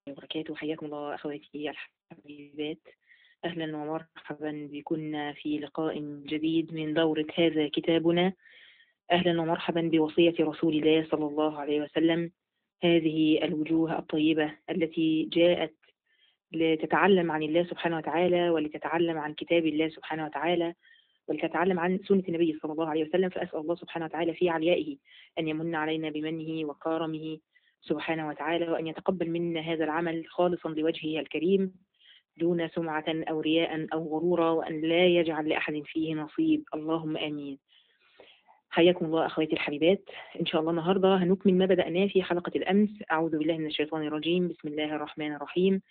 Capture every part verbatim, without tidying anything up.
وبركاته. حياكم الله أخواتي الحبيبات، أهلا ومرحبا بكم في لقاء جديد من دورة هذا كتابنا. أهلا ومرحبا بوصية رسول الله صلى الله عليه وسلم، هذه الوجوه الطيبة التي جاءت لتتعلم عن الله سبحانه وتعالى، ولتتعلم عن كتاب الله سبحانه وتعالى، ولتتعلم عن سنة النبي صلى الله عليه وسلم. فأسأل الله سبحانه وتعالى في عليائه أن يمن علينا بمنه وكرمه سبحانه وتعالى، وأن يتقبل منا هذا العمل خالصا لوجهه الكريم دون سمعة أو رياء أو غرورا، وأن لا يجعل لأحد فيه نصيب، اللهم آمين. حياكم الله أخواتي الحبيبات. إن شاء الله النهاردة هنكمل ما بدأناه في حلقة الأمس. أعوذ بالله من الشيطان الرجيم، بسم الله الرحمن الرحيم.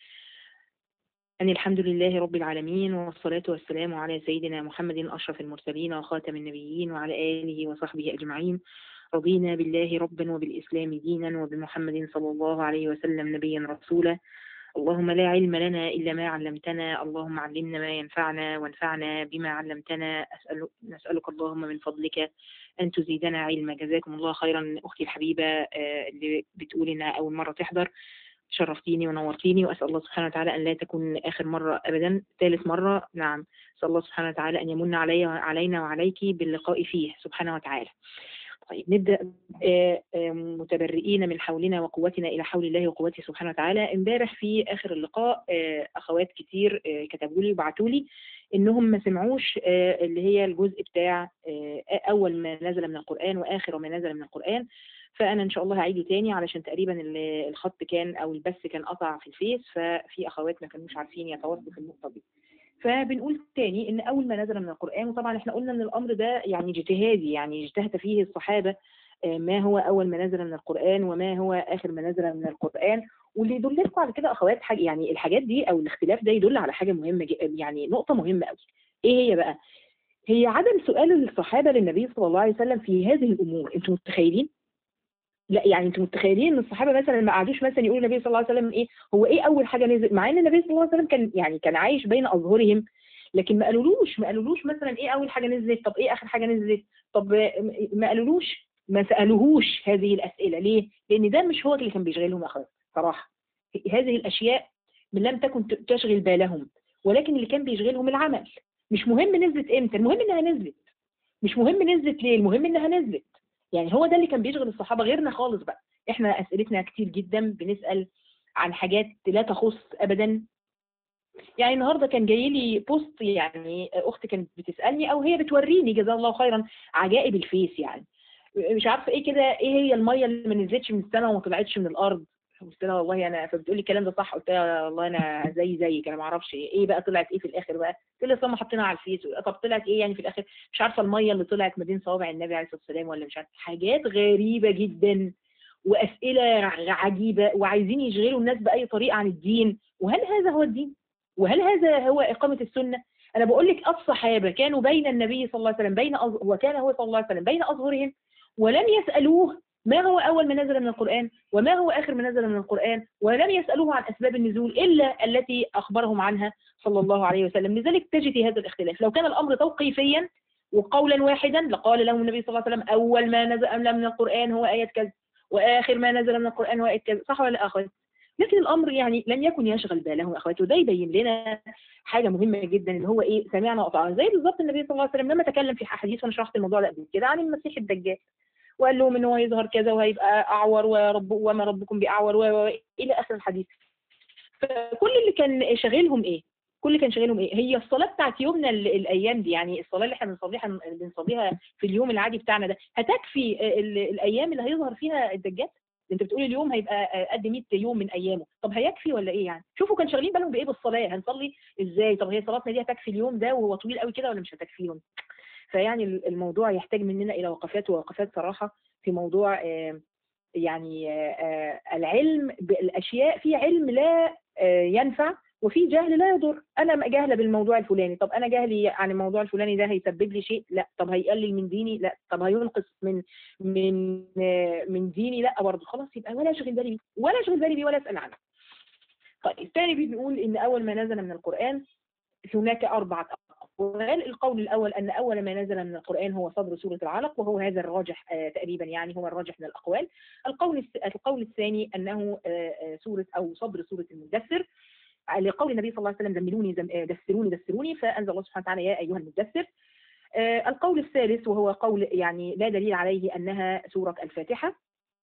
أن الحمد لله رب العالمين، والصلاة والسلام على سيدنا محمد أشرف المرسلين وخاتم النبيين، وعلى آله وصحبه أجمعين. رضينا بالله ربا وبالإسلام دينا وبمحمد صلى الله عليه وسلم نبيا رسولا. اللهم لا علم لنا إلا ما علمتنا، اللهم علمنا ما ينفعنا وانفعنا بما علمتنا. أسأل نسألك اللهم من فضلك أن تزيدنا علما. جزاكم الله خيرا أختي الحبيبة اللي بتقول إنها أول مرة تحضر، شرفتيني ونورتيني، وأسأل الله سبحانه وتعالى أن لا تكون آخر مرة أبدا، ثالث مرة. نعم، أسأل الله سبحانه وتعالى أن يمن علي علينا وعليك باللقاء فيه سبحانه وتعالى. طيب نبدأ. متبرئين من حولنا وقوتنا إلى حول الله وقوته سبحانه وتعالى. امبارح في آخر اللقاء أخوات كتير كتبوا لي وبعتوا لي إنهم ما سمعوش اللي هي الجزء بتاع أول ما نزل من القرآن وآخر ما نزل من القرآن. فأنا إن شاء الله هعيده تاني علشان تقريبا الخط كان أو البث كان قطع في الفيس، ففي أخوات ما كانوش عارفين يتواصلوا في النقطة دي. فبنقول تاني ان اول ما نزل من القرآن، وطبعا احنا قلنا ان الامر ده يعني اجتهادي، يعني اجتهد فيه الصحابة ما هو اول ما نزل من القرآن وما هو اخر ما نزل من القرآن. واللي يدل لكم على كده اخوات حاجة، يعني الحاجات دي او الاختلاف ده يدل على حاجة مهمة، يعني نقطة مهمة قوي. ايه هي بقى؟ هي عدم سؤال الصحابة للنبي صلى الله عليه وسلم في هذه الامور. انتم متخيلين؟ لا يعني انتم متخيلين ان الصحابه مثلا ما قعدوش مثلا يقولوا النبي صلى الله عليه وسلم ايه هو ايه اول حاجه نزل، مع ان النبي صلى الله عليه وسلم كان يعني كان عايش بين اظهرهم، لكن ما قالولوش ما قالولوش مثلا ايه اول حاجه نزلت، طب ايه اخر حاجه نزلت، طب ما قالولوش، ما سالوهوش هذه الاسئله. ليه؟ لان ده مش هو اللي كان بيشغلهم اخوات صراحه. هذه الاشياء لم تكن تشغل بالهم، ولكن اللي كان بيشغلهم العمل. مش مهم نزلت امتى، المهم انها نزلت. مش مهم نزلت ليه، المهم انها نزلت. يعني هو ده اللي كان بيشغل الصحابة، غيرنا خالص بقى. احنا اسئلتنا كتير جدا، بنسأل عن حاجات لا تخص ابدا. يعني النهارده كان جاي لي بوست، يعني اختي كانت بتسألني او هي بتوريني جزاها الله خيرا عجائب الفيس، يعني مش عارفه ايه كده، ايه هي الميه اللي ما نزلتش من السماء وما طلعتش من الارض. قلت لها والله انا، فبتقول لي الكلام ده صح، قلت لها والله انا زي زيك انا ما اعرفش ايه بقى طلعت ايه في الاخر بقى. قلت لها اصل حطيناها على الفيس، طب طلعت ايه يعني في الاخر؟ مش عارفه الميه اللي طلعت ما بين صوابع النبي عليه الصلاه والسلام ولا مش عارفه. حاجات غريبه جدا واسئله عجيبه، وعايزين يشغلوا الناس باي طريقه عن الدين. وهل هذا هو الدين؟ وهل هذا هو اقامه السنه؟ انا بقول لك الصحابه كانوا بين النبي صلى الله عليه وسلم بين أظ... وكان هو صلى الله عليه وسلم بين اظهرهم، ولم يسالوه ما هو أول ما نزل من القرآن وما هو آخر ما نزل من القرآن، ولم يسألوه عن أسباب النزول إلا التي أخبرهم عنها صلى الله عليه وسلم. لذلك تجد هذا الاختلاف. لو كان الأمر توقيفيا وقولا واحدا لقال لهم النبي صلى الله عليه وسلم أول ما نزل من القرآن هو آية كذا، وآخر ما نزل من القرآن هو آية كذا، صح ولا أخوات؟ لكن الأمر يعني لم يكن يشغل بالهم أخواتي، وده يبين لنا حاجة مهمة جدا، اللي هو إيه؟ سمعنا وأطعنا. زي بالظبط النبي صلى الله عليه وسلم لما تكلم في أحاديث، وأنا شرحت الموضوع ده قبل كده، عن المسيح الدجال، وقال لهم ان هو يظهر كذا وهيبقى اعور، ورب وما ربكم باعور والى اخر الحديث. فكل اللي كان شاغلهم ايه؟ كل اللي كان شاغلهم ايه؟ هي الصلاه بتاعت يومنا الايام دي، يعني الصلاه اللي احنا بنصليها بنصليها في اليوم العادي بتاعنا ده، هتكفي الايام اللي هيظهر فيها الدجال؟ انت بتقولي اليوم هيبقى قد مية يوم من ايامه، طب هيكفي ولا ايه يعني؟ شوفوا كان شاغلين بالهم بايه بالصلاه، هنصلي ازاي؟ طب هي صلاتنا دي هتكفي اليوم ده وهو طويل قوي كده ولا مش هتكفيهم؟ فيعني الموضوع يحتاج مننا إلى وقفات ووقفات صراحة في موضوع يعني العلم بالأشياء. في علم لا ينفع وفي جهل لا يضر. أنا جاهلة بالموضوع الفلاني، طب أنا جهلي عن الموضوع الفلاني ده هيسبب لي شيء؟ لا. طب هيقلل من ديني؟ لا. طب هينقص من من من ديني؟ لا برضه. خلاص يبقى ولا أشغل بالي بيه ولا أشغل بالي بيه ولا أسأل عنه. طيب الثاني بنقول إن أول ما نزل من القرآن هناك أربعة أقوال. الأقوال. القول الأول أن أول ما نزل من القرآن هو صدر سورة العلق، وهو هذا الراجح آه تقريبا، يعني هو الراجح من الأقوال. القول القول الثاني أنه آه سورة أو صدر سورة المدثر، لقول النبي صلى الله عليه وسلم زملوني دثروني دثروني، فأنزل الله سبحانه وتعالى يا أيها المدثر. آه القول الثالث وهو قول يعني لا دليل عليه أنها سورة الفاتحة.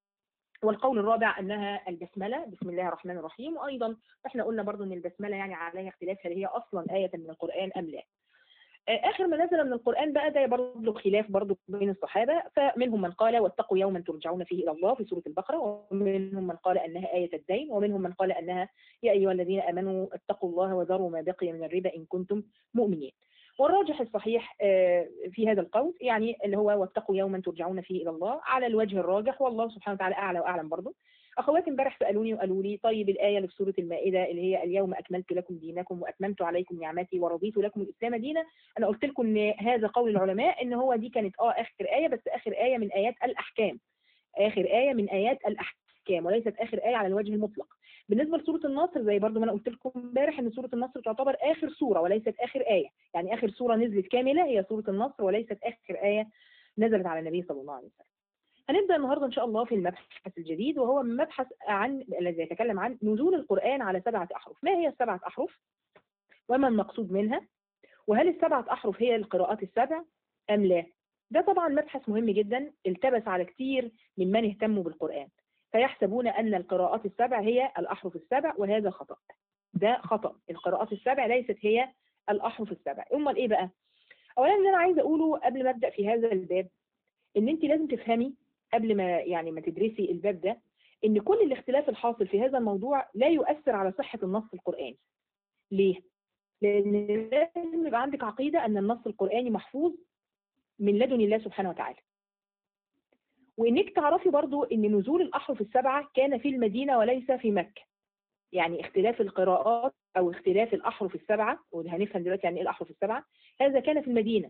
والقول الرابع أنها البسملة، بسم الله الرحمن الرحيم. وأيضا احنا قلنا برضو أن البسملة يعني عليها اختلاف هل هي أصلا آية من القرآن أم لا. آخر ما نزل من القرآن بقى ده برضو خلاف برضو بين الصحابة، فمنهم من قال واتقوا يوما ترجعون فيه إلى الله في سورة البقرة، ومنهم من قال أنها آية الدين، ومنهم من قال أنها يا أيها الذين آمنوا اتقوا الله وذروا ما بقي من الربا إن كنتم مؤمنين. والراجح الصحيح في هذا القول يعني اللي هو واتقوا يوما ترجعون فيه إلى الله على الوجه الراجح، والله سبحانه وتعالى أعلى وأعلم. برضو أخواتي امبارح سألوني وقالوا لي طيب الآية اللي في سورة المائدة اللي هي اليوم أكملت لكم دينكم وأتممت عليكم نعمتي ورضيت لكم الإسلام دينا، أنا قلت لكم إن هذا قول العلماء إن هو دي كانت آه آخر آية، بس آخر آية من آيات الأحكام، آخر آية من آيات الأحكام وليست آخر آية على الوجه المطلق. بالنسبة لسورة النصر زي برضو ما أنا قلت لكم امبارح إن سورة النصر تعتبر آخر سورة وليست آخر آية، يعني آخر سورة نزلت كاملة هي سورة النصر وليست آخر آية نزلت على النبي صلى الله عليه وسلم. هنبدأ النهاردة إن شاء الله في المبحث الجديد، وهو مبحث عن الذي يتكلم عن نزول القرآن على سبعة أحرف. ما هي السبعة أحرف؟ وما المقصود منها؟ وهل السبعة أحرف هي القراءات السبع أم لا؟ ده طبعا مبحث مهم جدا التبس على كثير ممن اهتموا بالقرآن، فيحسبون أن القراءات السبع هي الأحرف السبع، وهذا خطأ. ده خطأ، القراءات السبع ليست هي الأحرف السبع. أمال إيه بقى؟ أولا اللي أنا عايزة أقوله قبل ما أبدأ في هذا الباب إن أنت لازم تفهمي قبل ما يعني ما تدرسي الباب ده إن كل الاختلاف الحاصل في هذا الموضوع لا يؤثر على صحة النص القرآني. ليه؟ لأن لازم يبقى عندك عقيدة أن النص القرآني محفوظ من لدن الله سبحانه وتعالى، وإنك تعرفي برضو أن نزول الأحرف السبعة كان في المدينة وليس في مكة. يعني اختلاف القراءات أو اختلاف الأحرف السبعة، وهنفهم دلوقتي يعني إيه الأحرف السبعة، هذا كان في المدينة.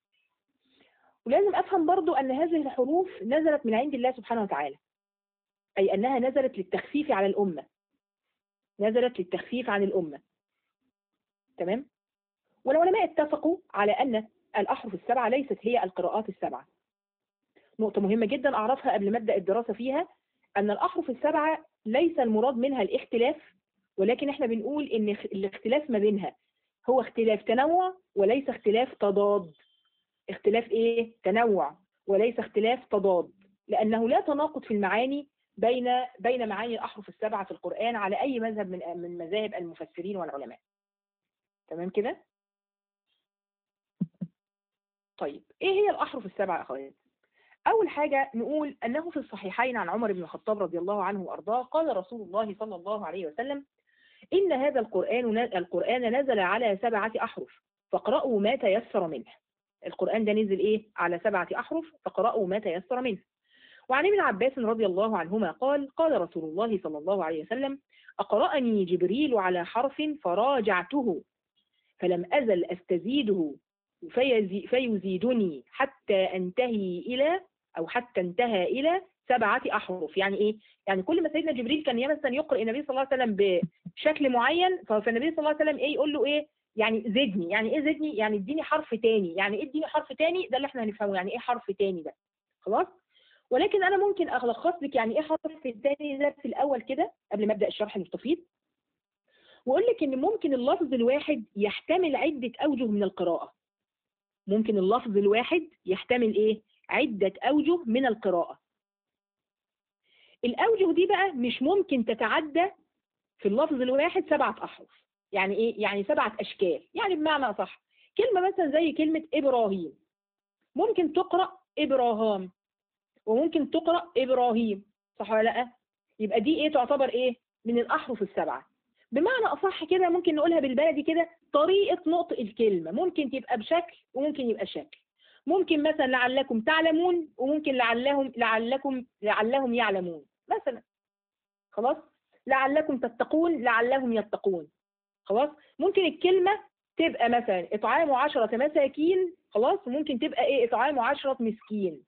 ولازم أفهم برضو أن هذه الحروف نزلت من عند الله سبحانه وتعالى، أي أنها نزلت للتخفيف على الأمة، نزلت للتخفيف عن الأمة. تمام؟ والعلماء اتفقوا على أن الأحرف السبعة ليست هي القراءات السبعة. نقطة مهمة جدا أعرفها قبل ما أبدأ الدراسة فيها، أن الأحرف السبعة ليس المراد منها الاختلاف، ولكن احنا بنقول إن الاختلاف ما بينها هو اختلاف تنوع وليس اختلاف تضاد. اختلاف إيه؟ تنوع وليس اختلاف تضاد، لأنه لا تناقض في المعاني بين بين معاني الأحرف السبعة في القرآن على أي مذهب من من مذاهب المفسرين والعلماء. تمام كده؟ طيب إيه هي الأحرف السبعة يا أخوات؟ أول حاجة نقول أنه في الصحيحين عن عمر بن الخطاب رضي الله عنه وأرضاه قال رسول الله صلى الله عليه وسلم إن هذا القرآن القرآن نزل على سبعة أحرف فاقرأوا ما تيسر منه. القرآن ده نزل إيه؟ على سبعة أحرف فاقرأوا ما تيسر منه. وعن ابن عباس رضي الله عنهما قال قال رسول الله صلى الله عليه وسلم أقرأني جبريل على حرف فراجعته فلم أزل أستزيده فيزيدني حتى أنتهي إلى أو حتى انتهى إلى سبعة أحرف. يعني إيه؟ يعني كل ما سيدنا جبريل كان مثلا يقرأ النبي صلى الله عليه وسلم بشكل معين، فالنبي صلى الله عليه وسلم إيه يقول له إيه؟ يعني زدني. يعني إيه زدني؟ يعني اديني حرف تاني. يعني إيه اديني حرف تاني؟ ده اللي إحنا هنفهمه. يعني إيه حرف تاني ده؟ خلاص؟ ولكن أنا ممكن ألخص لك يعني إيه حرف تاني ده في الأول كده قبل ما أبدأ الشرح المستفيض، وأقول لك إن ممكن اللفظ الواحد يحتمل عدة أوجه من القراءة. ممكن اللفظ الواحد يحتمل إيه؟ عدة أوجه من القراءة. الأوجه دي بقى مش ممكن تتعدى في اللفظ الواحد سبعة أحرف. يعني إيه؟ يعني سبعة أشكال. يعني بمعنى أصح كلمة مثلا زي كلمة إبراهيم ممكن تقرأ إبراهام وممكن تقرأ إبراهيم، صح ولا لأ؟ يبقى دي إيه تعتبر إيه؟ من الأحرف السبعة. بمعنى أصح كده ممكن نقولها بالبلدي كده طريقة نطق الكلمة ممكن تبقى بشكل وممكن يبقى شكل. ممكن مثلا لعلكم تعلمون وممكن لعلهم لعلكم لعلهم يعلمون مثلا. خلاص؟ لعلكم تتقون لعلهم يتقون. خلاص؟ ممكن الكلمة تبقى مثلا إطعام عشرة مساكين، خلاص؟ وممكن تبقى إيه؟ إطعام عشرة مسكين.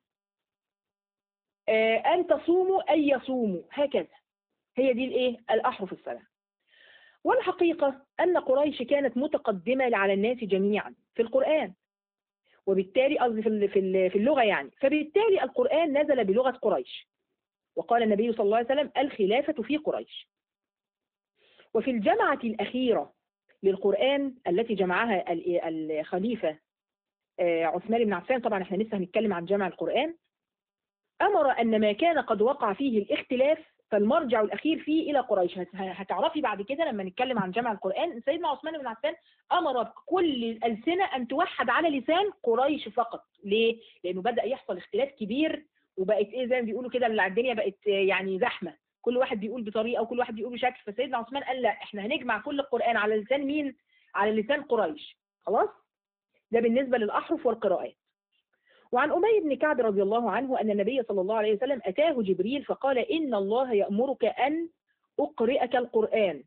آه أن تصوموا أن يصوموا، هكذا. هي دي الإيه؟ الأحرف السبعة. والحقيقة أن قريش كانت متقدمة على الناس جميعا في القرآن، وبالتالي قصدي في في في اللغة يعني، فبالتالي القرآن نزل بلغة قريش. وقال النبي صلى الله عليه وسلم الخلافة في قريش. وفي الجمعة الأخيرة للقرآن التي جمعها الخليفة عثمان بن عفان، طبعا احنا لسه هنتكلم عن جمع القرآن، أمر أن ما كان قد وقع فيه الاختلاف فالمرجع الأخير فيه إلى قريش. هتعرفي بعد كده لما نتكلم عن جمع القرآن سيدنا عثمان بن عفان أمر كل الألسنة أن توحد على لسان قريش فقط. ليه؟ لأنه بدأ يحصل اختلاف كبير، وبقت إيه زي ما بيقولوا كده الدنيا بقت يعني زحمة، كل واحد بيقول بطريقة وكل واحد بيقول بشكل. فسيدنا عثمان قال لا، احنا هنجمع كل القرآن على لسان مين؟ على لسان قريش. خلاص؟ ده بالنسبة للأحرف والقراءات. وعن أبي بن كعب رضي الله عنه أن النبي صلى الله عليه وسلم أتاه جبريل فقال إن الله يأمرك أن أقرئك القرآن،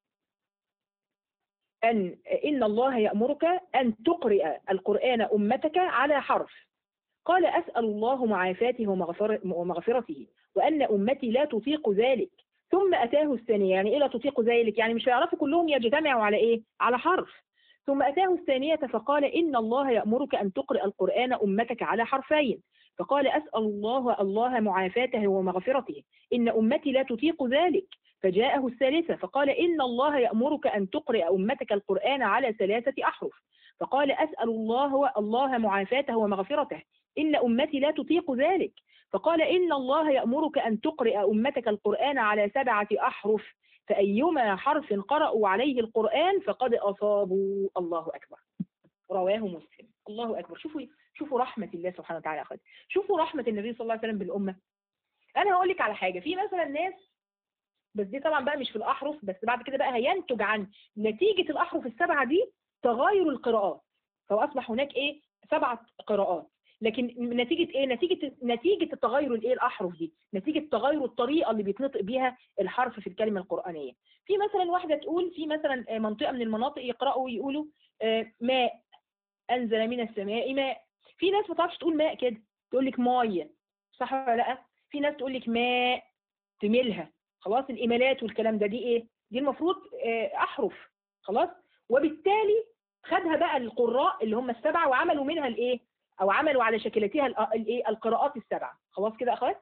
أن إن الله يأمرك أن تقرئ القرآن أمتك على حرف. قال أسأل الله معافاته ومغفرته وأن أمتي لا تطيق ذلك. ثم أتاه الثانية، يعني إيه لا تطيق ذلك؟ يعني مش هيعرفوا كلهم يجتمعوا على إيه؟ على حرف. ثم أتاه الثانية فقال إن الله يأمرك أن تقرئ القرآن أمتك على حرفين. فقال أسأل الله الله معافاته ومغفرته إن أمتي لا تطيق ذلك. فجاءه الثالثة فقال إن الله يأمرك أن تقرئ أمتك القرآن على ثلاثة أحرف. فقال أسأل الله الله معافاته ومغفرته إن أمتي لا تطيق ذلك. فقال إن الله يأمرك أن تقرئ أمتك القرآن على سبعة أحرف، فأيما حرف قرأوا عليه القرآن فقد أصابوا. الله أكبر. رواه مسلم. الله أكبر. شوفوا شوفوا رحمة الله سبحانه وتعالى. أخذ شوفوا رحمة النبي صلى الله عليه وسلم بالأمة. أنا هقول لك على حاجة، في مثلا ناس، بس دي طبعا بقى مش في الأحرف بس، بعد كده بقى هينتج عن نتيجة الأحرف السبعة دي تغاير القراءات، فأصبح هناك إيه؟ سبعة قراءات. لكن نتيجة ايه؟ نتيجة نتيجة التغير الايه الأحرف دي، نتيجة تغير الطريقة اللي بيتنطق بيها الحرف في الكلمة القرآنية. في مثلا واحدة تقول في مثلا منطقة من المناطق يقرأوا ويقولوا ماء، أنزل من السماء ماء. في ناس ما تعرفش تقول ماء كده، تقول لك مايه، صح ولا لا؟ في ناس تقول لك ماء تميلها. خلاص الإمالات والكلام ده دي ايه؟ دي المفروض أحرف. خلاص، وبالتالي خدها بقى القراء اللي هم السبعة وعملوا منها الايه؟ او عملوا على شكلتها الايه القراءات السبعه. خلاص كده اخوات.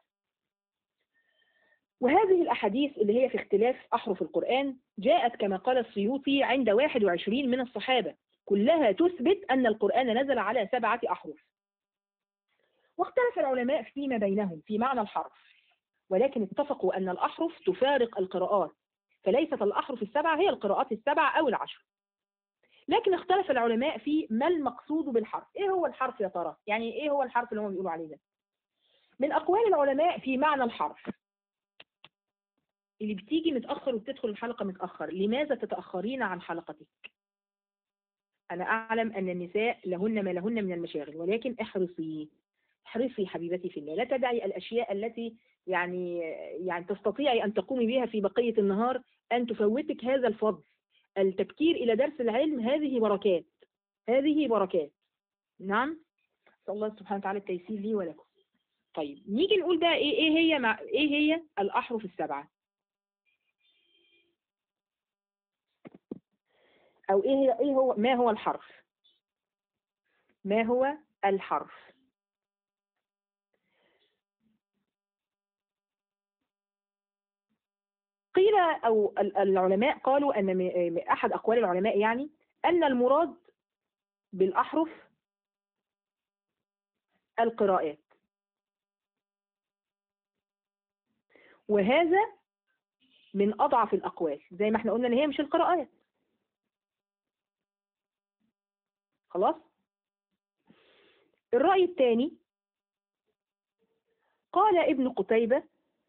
وهذه الاحاديث اللي هي في اختلاف احرف القرآن جاءت كما قال السيوطي عند واحد وعشرين من الصحابه، كلها تثبت ان القرآن نزل على سبعه احرف. واختلف العلماء فيما بينهم في معنى الحرف، ولكن اتفقوا ان الاحرف تفارق القراءات، فليست الاحرف السبعه هي القراءات السبعه او العشر. لكن اختلف العلماء في ما المقصود بالحرف. ايه هو الحرف يا ترى؟ يعني ايه هو الحرف اللي هم بيقولوا عليه ده؟ من اقوال العلماء في معنى الحرف، اللي بتيجي متأخر وبتدخل الحلقة متأخر، لماذا تتأخرين عن حلقتك؟ انا اعلم ان النساء لهن ما لهن من المشاغل، ولكن احرصي احرصي حبيبتي في الله، لا تدعي الاشياء التي يعني يعني تستطيعي ان تقومي بها في بقية النهار ان تفوتك هذا الفضل. التبكير إلى درس العلم هذه بركات، هذه بركات. نعم، نسأل الله سبحانه وتعالى التيسير لي ولكم. طيب نيجي نقول بقى إيه إيه هي مع إيه هي الأحرف السبعة، أو إيه هي إيه هو ما هو الحرف؟ ما هو الحرف؟ قيل أو العلماء قالوا أن أحد أقوال العلماء يعني أن المراد بالأحرف القراءات، وهذا من أضعف الأقوال، زي ما احنا قلنا إن هي مش القراءات. خلاص. الرأي الثاني قال ابن قتيبة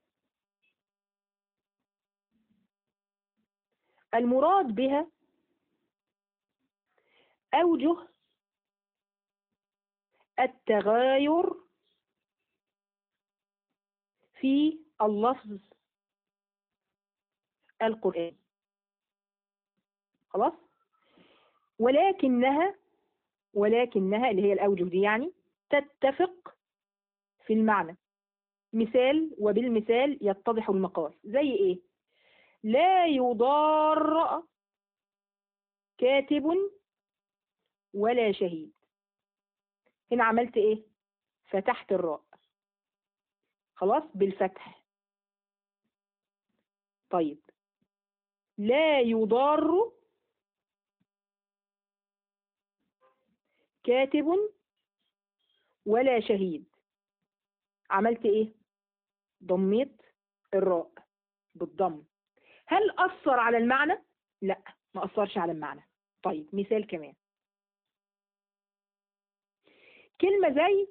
المراد بها أوجه التغاير في اللفظ القرآن. خلاص. ولكنها ولكنها اللي هي الأوجه دي يعني تتفق في المعنى، مثال وبالمثال يتضح المقال. زي إيه؟ لا يضار كاتب ولا شهيد. هنا عملت ايه؟ فتحت الراء خلاص بالفتح. طيب لا يضار كاتب ولا شهيد، عملت ايه؟ ضميت الراء بالضم. هل أثر على المعنى؟ لا، ما أثرش على المعنى. طيب مثال كمان، كلمة زي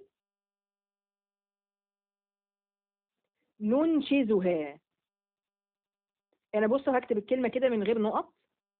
ننشزها. أنا بصوا هكتب الكلمة كده من غير نقط.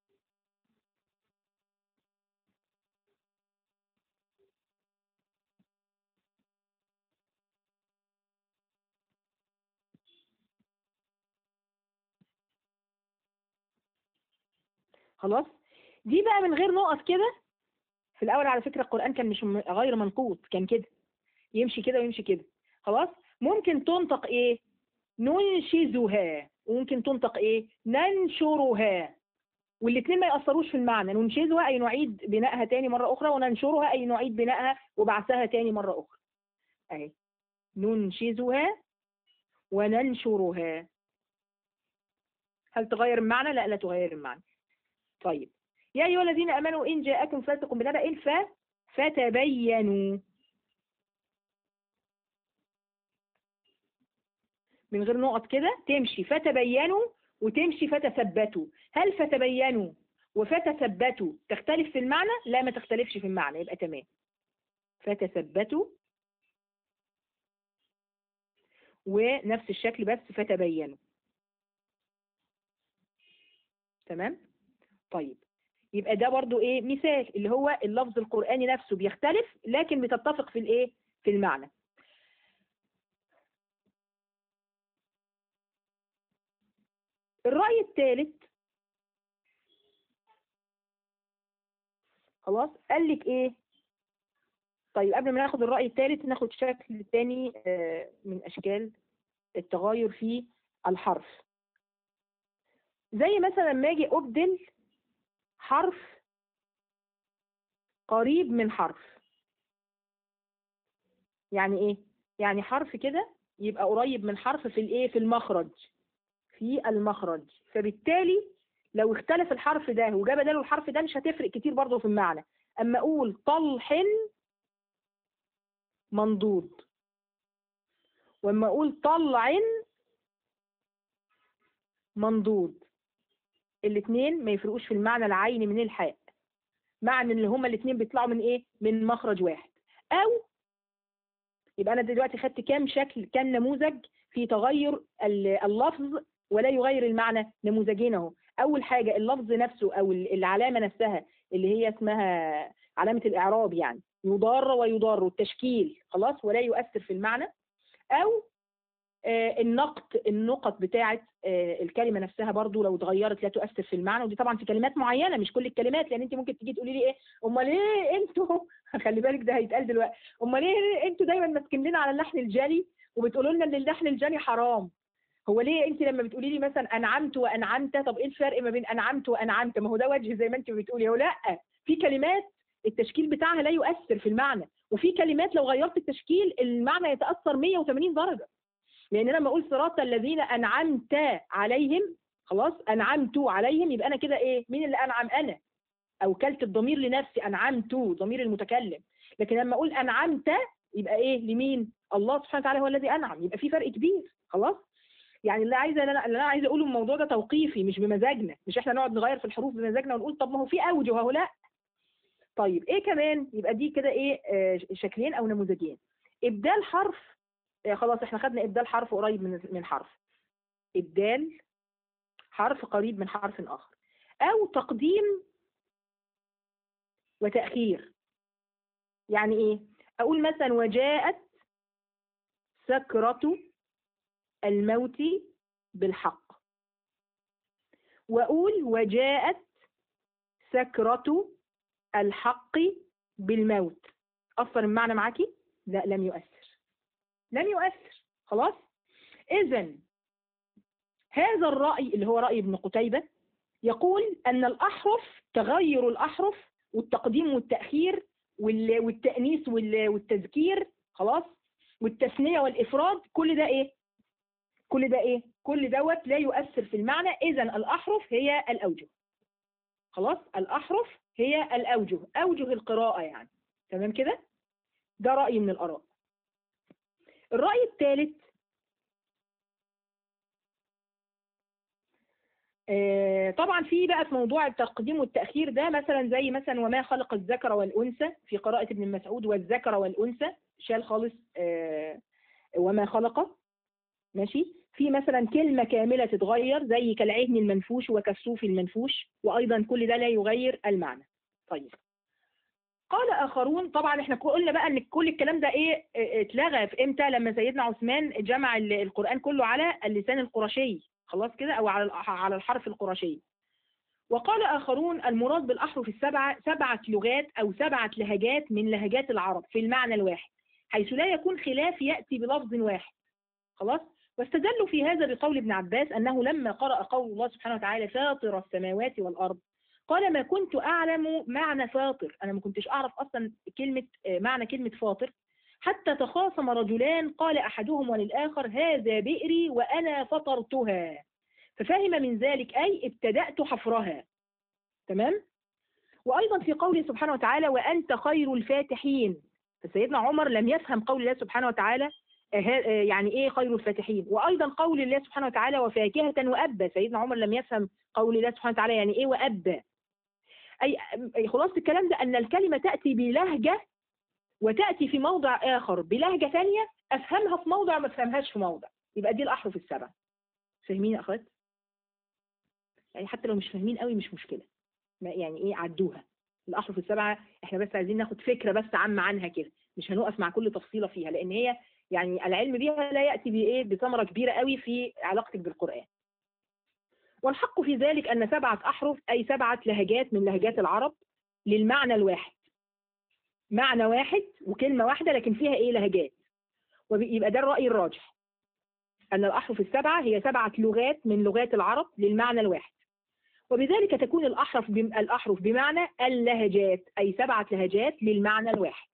خلاص، دي بقى من غير نقط كده. في الأول على فكرة القرآن كان مش م- غير منقوط، كان كده يمشي كده ويمشي كده. خلاص، ممكن تنطق إيه؟ ننشزها، وممكن تنطق إيه؟ ننشرها، والاثنين ما يأثروش في المعنى. ننشزها أي نعيد بنائها تاني مرة أخرى، وننشرها أي نعيد بنائها وبعثها تاني مرة أخرى. أهي ننشزها وننشرها. هل تغير المعنى؟ لا، لا تغير المعنى. طيب، يا أيها الذين آمنوا إن جاءكم فاسق بنبأ ف فتبينوا. من غير نقط كده تمشي فتبينوا وتمشي فتثبتوا. هل فتبينوا وفتثبتوا تختلف في المعنى؟ لا، ما تختلفش في المعنى، يبقى تمام. فتثبتوا ونفس الشكل بس فتبينوا. تمام. طيب، يبقى ده برضو ايه مثال، اللي هو اللفظ القرآني نفسه بيختلف لكن بتتفق في الايه، في المعنى. الرأي الثالث خلاص قال لك ايه؟ طيب قبل ما ناخد الرأي الثالث ناخد شكل ثاني من اشكال التغاير في الحرف. زي مثلا ما اجي ابدل حرف قريب من حرف. يعني ايه؟ يعني حرف كده يبقى قريب من حرف في الايه، في المخرج، في المخرج. فبالتالي لو اختلف الحرف ده وجاب بداله الحرف ده مش هتفرق كتير برضه في المعنى. اما اقول طلح منضود، واما اقول طلع منضود، الاثنين ما يفرقوش في المعنى العيني من الحاء، معنى ان هما الاثنين بيطلعوا من ايه، من مخرج واحد. او يبقى انا دلوقتي خدت كام شكل، كام نموذج في تغير اللفظ ولا يغير المعنى. نموذجين اهو. اول حاجه اللفظ نفسه او العلامه نفسها اللي هي اسمها علامه الاعراب، يعني يضار ويضار، التشكيل خلاص ولا يؤثر في المعنى. او آه النقط، النقط بتاعه آه الكلمه نفسها برضو لو اتغيرت لا تؤثر في المعنى. ودي طبعا في كلمات معينه مش كل الكلمات، لان انت ممكن تيجي تقولي لي ايه، امال ايه انتوا خلي بالك ده هيتقال دلوقتي، امال ايه انتوا دايما ماسكين لنا على اللحن الجلي وبتقولوا لنا ان اللحن الجلي حرام. هو ليه انت لما بتقولي لي مثلا انعمت وانعمت، طب ايه الفرق ما بين انعمت وانعمت؟ ما هو ده وجه زي ما انت بتقولي. هو لا، في كلمات التشكيل بتاعها لا يؤثر في المعنى، وفي كلمات لو غيرت التشكيل المعنى يتاثر مية وثمانين درجه. لان انا لما اقول صراط الذين انعمت عليهم، خلاص انعمت عليهم، يبقى انا كده ايه، مين اللي انعم؟ انا، او كلت الضمير لنفسي، انعمت ضمير المتكلم. لكن لما اقول انعمت يبقى ايه، لمين؟ الله سبحانه وتعالى هو الذي انعم. يبقى في فرق كبير. خلاص، يعني اللي عايزه اللي انا عايزه اقوله الموضوع ده توقيفي مش بمزاجنا، مش احنا نقعد نغير في الحروف بمزاجنا ونقول طب ما هو في اوجه اهو، لا. طيب ايه كمان؟ يبقى دي كده ايه، آه شكلين او نموذجين. ابدال حرف، آه خلاص احنا خدنا ابدال حرف قريب من من حرف، ابدال حرف قريب من حرف اخر، او تقديم وتأخير. يعني ايه؟ اقول مثلا وجاءت سكرة الموت بالحق، واقول وجاءت سكرة الحق بالموت. اثر المعنى معاكي؟ لا، لم يؤثر، لم يؤثر. خلاص، اذا هذا الرأي اللي هو رأي ابن قتيبة يقول أن الأحرف، تغير الأحرف والتقديم والتأخير والتأنيث والتذكير، خلاص، والتثنية والإفراد، كل ده إيه؟ كل ده إيه؟ كل دوت لا يؤثر في المعنى. إذن الأحرف هي الأوجه. خلاص، الأحرف هي الأوجه، أوجه القراءة يعني. تمام كده؟ ده رأي من الآراء. الرأي الثالث، آه طبعا في بقى في موضوع التقديم والتأخير ده، مثلا زي مثلا وما خلق الذكر والأنثى في قراءة ابن مسعود، والذكر والأنثى شال خالص آه وما خلق. ماشي. في مثلا كلمة كاملة تتغير زي كالعهن المنفوش وكالصوف المنفوش، وأيضا كل ده لا يغير المعنى. طيب، قال آخرون، طبعا احنا قلنا بقى ان كل الكلام ده ايه اتلغى في امتى؟ لما سيدنا عثمان جمع القرآن كله على اللسان القرشي، خلاص كده، او على على الحرف القرشي. وقال آخرون المراد بالأحرف السبعة سبعة لغات أو سبعة لهجات من لهجات العرب في المعنى الواحد، حيث لا يكون خلاف يأتي بلفظ واحد. خلاص. واستدلوا في هذا بقول ابن عباس أنه لما قرأ قول الله سبحانه وتعالى فاطر السماوات والأرض، قال ما كنت أعلم معنى فاطر، أنا ما كنتش أعرف أصلا كلمة معنى كلمة فاطر، حتى تخاصم رجلان قال أحدهما للآخر هذا بئري وأنا فطرتها، ففهم من ذلك أي ابتدأت حفرها. تمام. وأيضا في قوله سبحانه وتعالى وأنت خير الفاتحين، فسيدنا عمر لم يفهم قول الله سبحانه وتعالى يعني ايه خير الفاتحين. وايضا قول الله سبحانه وتعالى وفاكهة وأبا، سيدنا عمر لم يفهم قول الله سبحانه وتعالى يعني ايه وأبا. اي خلاص الكلام ده ان الكلمة تأتي بلهجة وتأتي في موضع اخر بلهجة ثانية، افهمها في موضع ما افهمهاش في موضع، يبقى دي الاحرف السبعة. فاهمين يا اخوات؟ يعني حتى لو مش فاهمين قوي مش مشكلة، يعني ايه عدوها. الاحرف السبعة احنا بس عايزين ناخد فكرة بس عامة عنها كده، مش هنقف مع كل تفصيلة فيها، لان هي يعني العلم بها لا يأتي بإيه بثمرة كبيرة قوي في علاقتك بالقرآن. والحق في ذلك أن سبعة أحرف أي سبعة لهجات من لهجات العرب للمعنى الواحد، معنى واحد وكلمة واحدة لكن فيها إيه لهجات. ويبقى ده الرأي الراجح، أن الأحرف السبعة هي سبعة لغات من لغات العرب للمعنى الواحد، وبذلك تكون الأحرف الأحرف بمعنى اللهجات أي سبعة لهجات للمعنى الواحد.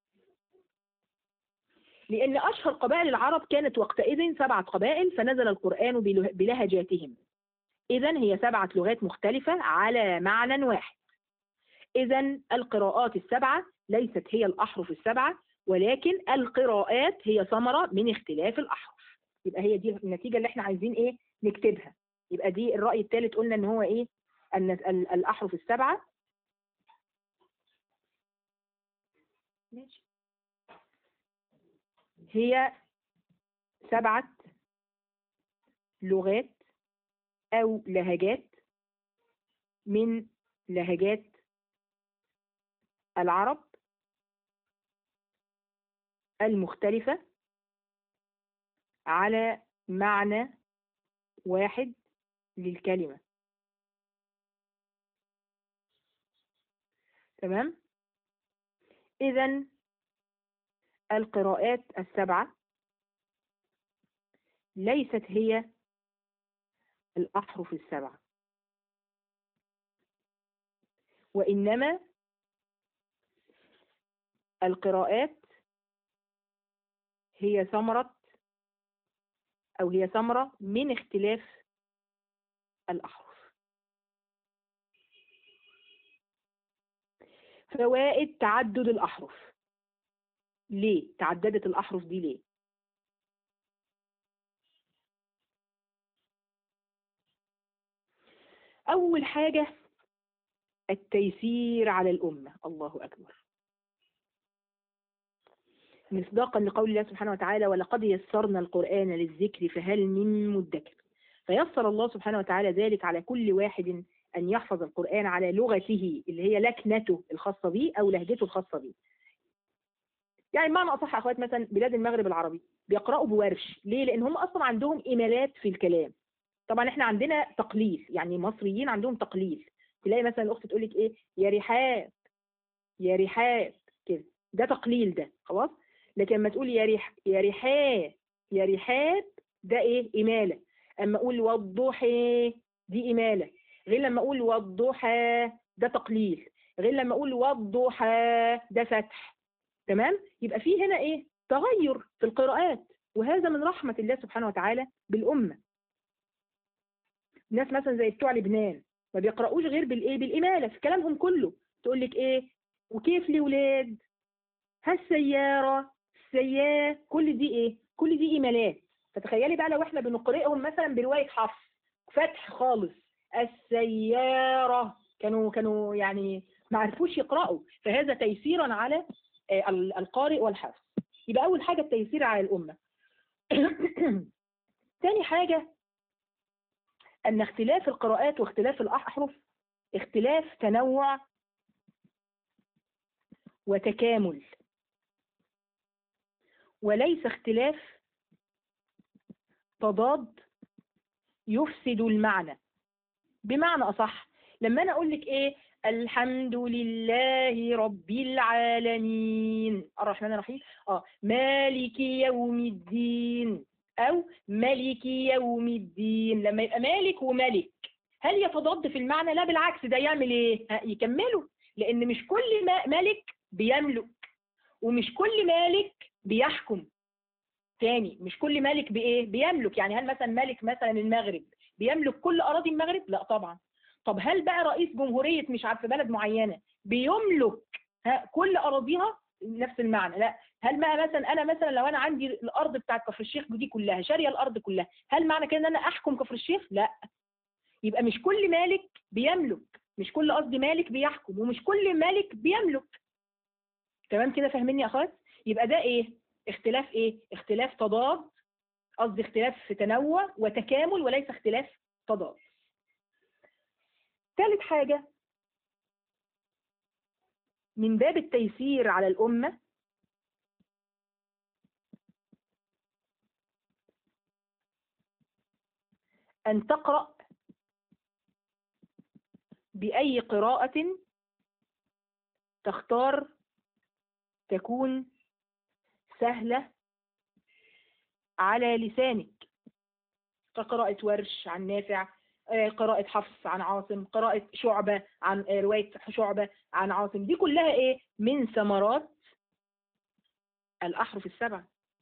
لأن أشهر قبائل العرب كانت وقتئذ سبعة قبائل، فنزل القرآن بلهجاتهم. إذن هي سبعة لغات مختلفة على معنى واحد. إذن القراءات السبعة ليست هي الأحرف السبعة، ولكن القراءات هي ثمرة من اختلاف الأحرف. يبقى هي دي النتيجة اللي احنا عايزين إيه نكتبها. يبقى دي الرأي الثالث قلنا إن هو إيه، أن الأحرف السبعة ماشي هي سبعة لغات أو لهجات من لهجات العرب المختلفة على معنى واحد للكلمة. تمام؟ إذن القراءات السبعة ليست هي الأحرف السبعة، وإنما القراءات هي ثمرة أو هي ثمرة من اختلاف الأحرف. فوائد تعدد الأحرف. ليه تعددت الأحرف دي ليه؟ أول حاجة التيسير على الأمة. الله أكبر. مصداقا لقول الله سبحانه وتعالى ولقد يسرنا القرآن للذكر فهل من مدكر، فيسر الله سبحانه وتعالى ذلك على كل واحد أن يحفظ القرآن على لغته اللي هي لكنته الخاصة به أو لهجته الخاصة به. يعني بمعنى أصح يا أخوات مثلا بلاد المغرب العربي بيقرأوا بورش. ليه؟ لأن هم أصلا عندهم إيمالات في الكلام. طبعا احنا عندنا تقليل، يعني مصريين عندهم تقليل. تلاقي مثلا الأخت تقول لك إيه يا رحاب يا رحاب كده، ده تقليل ده خلاص. لكن لما تقول يا ريح يا رحاب يا رحاب ده إيه إمالة. اما اقول والضحى دي إمالة، غير لما اقول والضحى ده تقليل، غير لما اقول والضحى ده فتح. تمام؟ يبقى في هنا ايه؟ تغير في القراءات، وهذا من رحمة الله سبحانه وتعالى بالأمة. الناس مثلا زي بتوع لبنان ما بيقرأوش غير بالايه؟ بالإمالة في كلامهم كله. تقول لك ايه؟ وكيف لولاد، هالسيارة، السياه، كل دي ايه؟ كل دي إمالات. فتخيلي بقى لو احنا بنقرئهم مثلا برواية حفص فتح خالص، السيارة، كانوا كانوا يعني ما عرفوش يقرأوا. فهذا تيسيرا على القارئ والحافظ. يبقى أول حاجة التيسير على الأمة. ثاني حاجة أن اختلاف القراءات واختلاف الأحرف اختلاف تنوع وتكامل، وليس اختلاف تضاد يفسد المعنى. بمعنى أصح، لما أنا أقول لك إيه؟ الحمد لله رب العالمين الرحمن الرحيم، آه مالك يوم الدين، أو ملك يوم الدين. لما يبقى مالك وملك، هل يتضاد في المعنى؟ لا بالعكس، ده يعمل إيه؟ يكملوا، لأن مش كل ملك بيملك، ومش كل مالك بيحكم. تاني، مش كل مالك بإيه؟ بيملك. يعني هل مثلا مالك مثلا المغرب بيملك كل أراضي المغرب؟ لا طبعا. طب هل بقى رئيس جمهورية مش عارفة بلد معينة بيملك كل أراضيها؟ نفس المعنى. لا. هل بقى مثلا أنا مثلا لو أنا عندي الأرض بتاعت كفر الشيخ دي كلها، شارية الأرض كلها، هل معنى كده إن أنا أحكم كفر الشيخ؟ لا. يبقى مش كل مالك بيملك، مش كل قصدي مالك بيحكم، ومش كل مالك بيملك. تمام كده؟ فاهميني يا أخوات؟ يبقى ده إيه؟ اختلاف إيه؟ اختلاف تضاد، قصدي اختلاف في تنوع وتكامل، وليس اختلاف تضاد. ثالث حاجة من باب التيسير على الأمة أن تقرأ بأي قراءة تختار تكون سهلة على لسانك، كقراءة ورش عن نافع، قراءة حفص عن عاصم، قراءة شعبة عن رواية شعبة عن عاصم. دي كلها إيه؟ من ثمرات الأحرف السبع،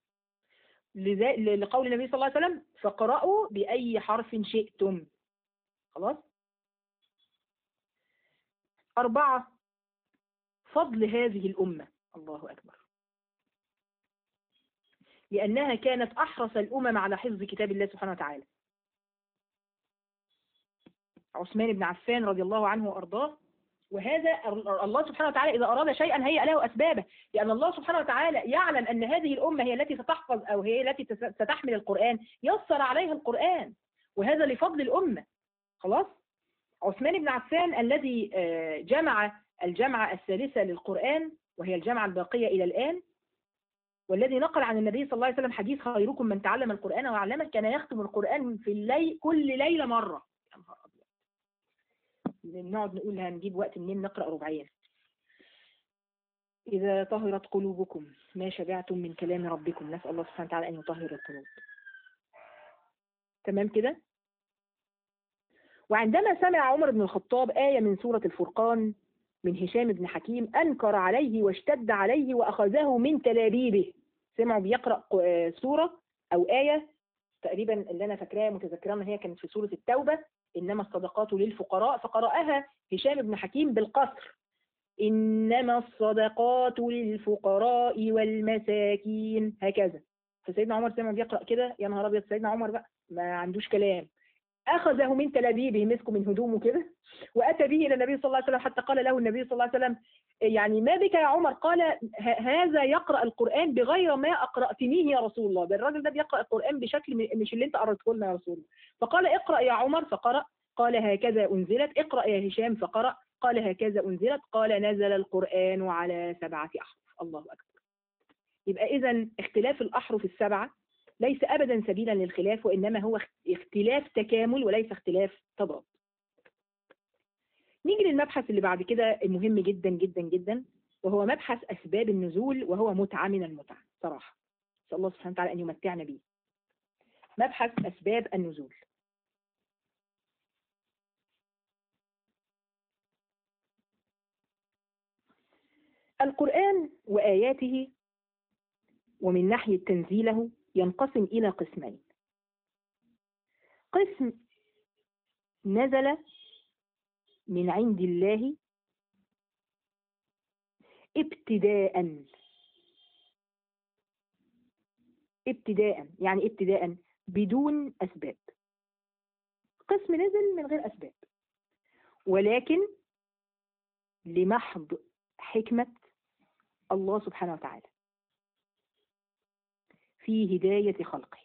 لقول النبي صلى الله عليه وسلم فقرأوا بأي حرف شئتم. خلاص؟ أربعة، فضل هذه الأمة. الله أكبر. لأنها كانت أحرص الأمم على حفظ كتاب الله سبحانه وتعالى. عثمان بن عفان رضي الله عنه وأرضاه، وهذا الله سبحانه وتعالى إذا أراد شيئا هيأ له أسبابه، لأن الله سبحانه وتعالى يعلم أن هذه الأمة هي التي ستحفظ أو هي التي ستحمل القرآن، يسر عليها القرآن، وهذا لفضل الأمة. خلاص؟ عثمان بن عفان الذي جمع الجمعة الثالثة للقرآن، وهي الجمعة الباقية إلى الآن، والذي نقل عن النبي صلى الله عليه وسلم حديث خيركم من تعلم القرآن وعلمه، كان يختم القرآن في الليل كل ليلة مرة. يا نهار أبيض، نقعد نقول هنجيب وقت منين نقرأ ربعين. إذا طهرت قلوبكم ما شبعتم من كلام ربكم، نسأل الله سبحانه وتعالى أن يطهر القلوب. تمام كده؟ وعندما سمع عمر بن الخطاب آية من سورة الفرقان من هشام بن حكيم أنكر عليه واشتد عليه وأخذه من تلابيبه. سمعوا بيقرأ سورة أو آية تقريبا اللي أنا فاكراها متذكرة ان هي كانت في سورة التوبة، إنما الصدقات للفقراء، فقرأها هشام بن حكيم بالقصر، إنما الصدقات للفقراء والمساكين، هكذا. فسيدنا عمر سمع بيقرأ كده، يا نهار أبيض، سيدنا عمر بقى ما عندوش كلام، أخذه من تلابيبه، مسكه من هدومه كده وأتى به إلى النبي صلى الله عليه وسلم، حتى قال له النبي صلى الله عليه وسلم يعني ما بك يا عمر؟ قال هذا يقرأ القرآن بغير ما أقرأتنيه يا رسول الله، ده الراجل ده بيقرأ القرآن بشكل مش اللي أنت قرأته لنا يا رسول الله. فقال اقرأ يا عمر، فقرأ. قال هكذا أنزلت. اقرأ يا هشام، فقرأ. قال هكذا أنزلت. قال نزل القرآن على سبعة أحرف. الله أكبر. يبقى إذن اختلاف الأحرف السبعة ليس أبدا سبيلا للخلاف، وإنما هو اختلاف تكامل وليس اختلاف تضاد. نيجي للمبحث اللي بعد كده المهم جدا جدا جدا، وهو مبحث أسباب النزول، وهو متعة من المتعة صراحة. نسأل الله سبحانه وتعالى أن يمتعنا به. مبحث أسباب النزول. القرآن وآياته ومن ناحية تنزيله ينقسم إلى قسمين. قسم نزل من عند الله ابتداء. ابتداء يعني ابتداء بدون أسباب. قسم نزل من غير أسباب، ولكن لمحض حكمة الله سبحانه وتعالى في هداية خلقه.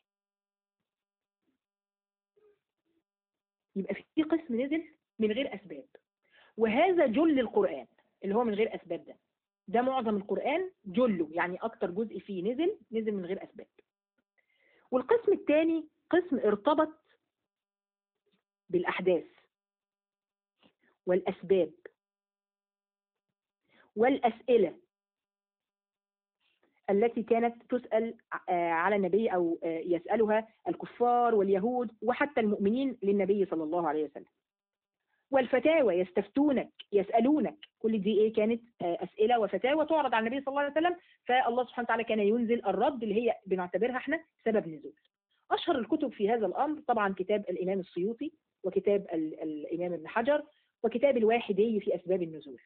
يبقى في قسم نزل من غير أسباب، وهذا جل القرآن اللي هو من غير أسباب. ده ده معظم القرآن جله، يعني أكتر جزء فيه نزل نزل من غير أسباب. والقسم الثاني قسم ارتبط بالأحداث والأسباب والأسئلة التي كانت تسأل على النبي أو يسألها الكفار واليهود وحتى المؤمنين للنبي صلى الله عليه وسلم. والفتاوى يستفتونك يسألونك، كل دي إيه كانت أسئلة وفتاوى تعرض على النبي صلى الله عليه وسلم، فالله سبحانه وتعالى كان ينزل الرد اللي هي بنعتبرها احنا سبب نزول. أشهر الكتب في هذا الأمر طبعا كتاب الإمام السيوطي، وكتاب الإمام ابن حجر، وكتاب الواحدي في أسباب النزول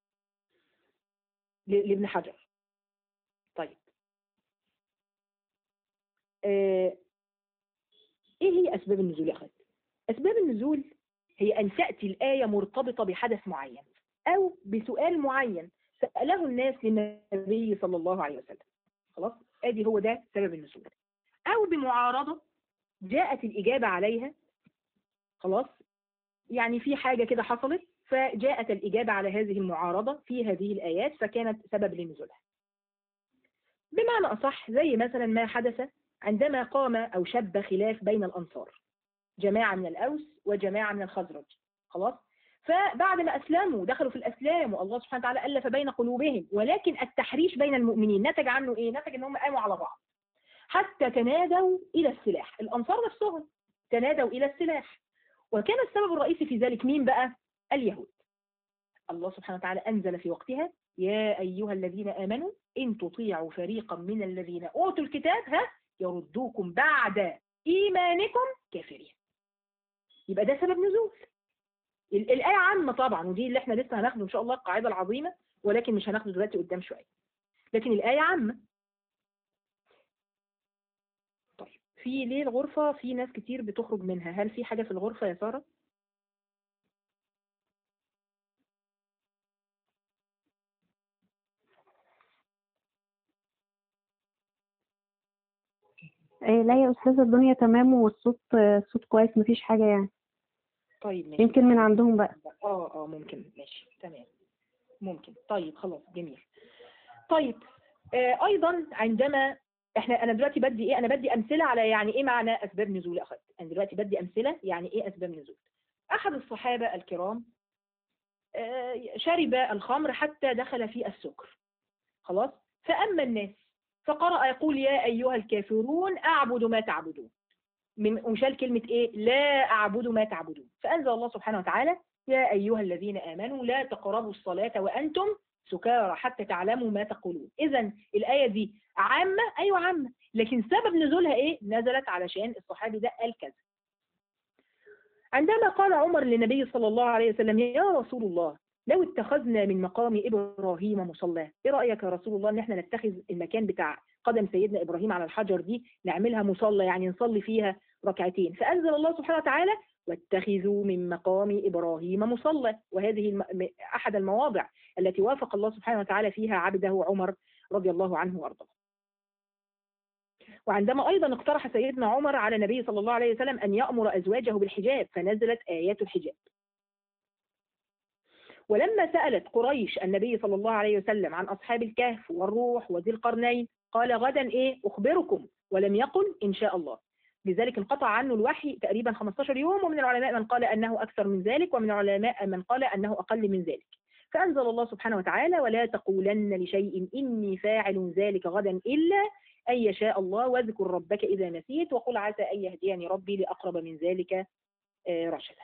لابن حجر. طيب آه ايه هي اسباب النزول يا اخوات؟ اسباب النزول هي ان تاتي الايه مرتبطه بحدث معين او بسؤال معين ساله الناس للنبي صلى الله عليه وسلم. خلاص، ادي هو ده سبب النزول. او بمعارضه جاءت الاجابه عليها. خلاص، يعني في حاجه كده حصلت فجاءت الاجابه على هذه المعارضه في هذه الايات فكانت سبب لنزولها. بمعنى أصح زي مثلا ما حدث عندما قام أو شب خلاف بين الأنصار، جماعة من الأوس وجماعة من الخزرج. خلاص، فبعد ما أسلموا دخلوا في الأسلام والله سبحانه وتعالى ألف بين قلوبهم، ولكن التحريش بين المؤمنين نتج عنه إيه؟ نتج أنهم قاموا على بعض حتى تنادوا إلى السلاح. الأنصار نفسهم تنادوا إلى السلاح، وكان السبب الرئيسي في ذلك مين بقى؟ اليهود. الله سبحانه وتعالى أنزل في وقتها يا أيها الذين آمنوا إن تطيعوا فريقا من الذين أوتوا الكتاب ها يردوكم بعد إيمانكم كافرين. يبقى ده سبب نزول. الآية عامة طبعا، ودي اللي احنا لسه هناخده إن شاء الله القاعدة العظيمة، ولكن مش هناخده دلوقتي قدام شوية، لكن الآية عامة. طيب في ليه الغرفة في ناس كتير بتخرج منها؟ هل في حاجة في الغرفة يا سارة؟ إيه لا يا أستاذة، الدنيا تمام والصوت الصوت كويس مفيش حاجة يعني. طيب ماشي. يمكن من عندهم بقى. اه اه ممكن، ماشي تمام ممكن. طيب خلاص جميل. طيب آه ايضا عندما احنا انا دلوقتي بدي ايه؟ انا بدي امثله على يعني ايه معنى اسباب نزول. اخذ انا دلوقتي بدي امثله يعني ايه اسباب نزول. احد الصحابه الكرام آه شرب الخمر حتى دخل في السكر. خلاص، فاما الناس فقرأ يقول يا ايها الكافرون اعبد ما تعبدون، من وشال كلمه ايه؟ لا اعبد ما تعبدون. فانزل الله سبحانه وتعالى يا ايها الذين امنوا لا تقربوا الصلاه وانتم سكارى حتى تعلموا ما تقولون. اذا الايه دي عامه، ايوه عامه، لكن سبب نزولها ايه؟ نزلت علشان الصحابي ده قال كذا. عندما قال عمر للنبي صلى الله عليه وسلم يا رسول الله لو اتخذنا من مقام ابراهيم مصلاه، ايه رايك يا رسول الله ان احنا نتخذ المكان بتاع قدم سيدنا ابراهيم على الحجر دي نعملها مصلى، يعني نصلي فيها ركعتين؟ فانزل الله سبحانه وتعالى واتخذوا من مقام ابراهيم مصلى، وهذه الم... احد المواضع التي وافق الله سبحانه وتعالى فيها عبده عمر رضي الله عنه وارضاه. وعندما ايضا اقترح سيدنا عمر على النبي صلى الله عليه وسلم ان يامر ازواجه بالحجاب فنزلت ايات الحجاب. ولما سألت قريش النبي صلى الله عليه وسلم عن أصحاب الكهف والروح وذي القرنين قال غدا إيه أخبركم، ولم يقل إن شاء الله. لذلك انقطع عنه الوحي تقريبا خمسة عشر يوم، ومن العلماء من قال أنه أكثر من ذلك، ومن العلماء من قال أنه أقل من ذلك. فأنزل الله سبحانه وتعالى ولا تقولن لشيء إني فاعل ذلك غدا إلا أن يشاء الله، واذكر ربك إذا نسيت، وقل عسى أن يهديني ربي لأقرب من ذلك رشدا.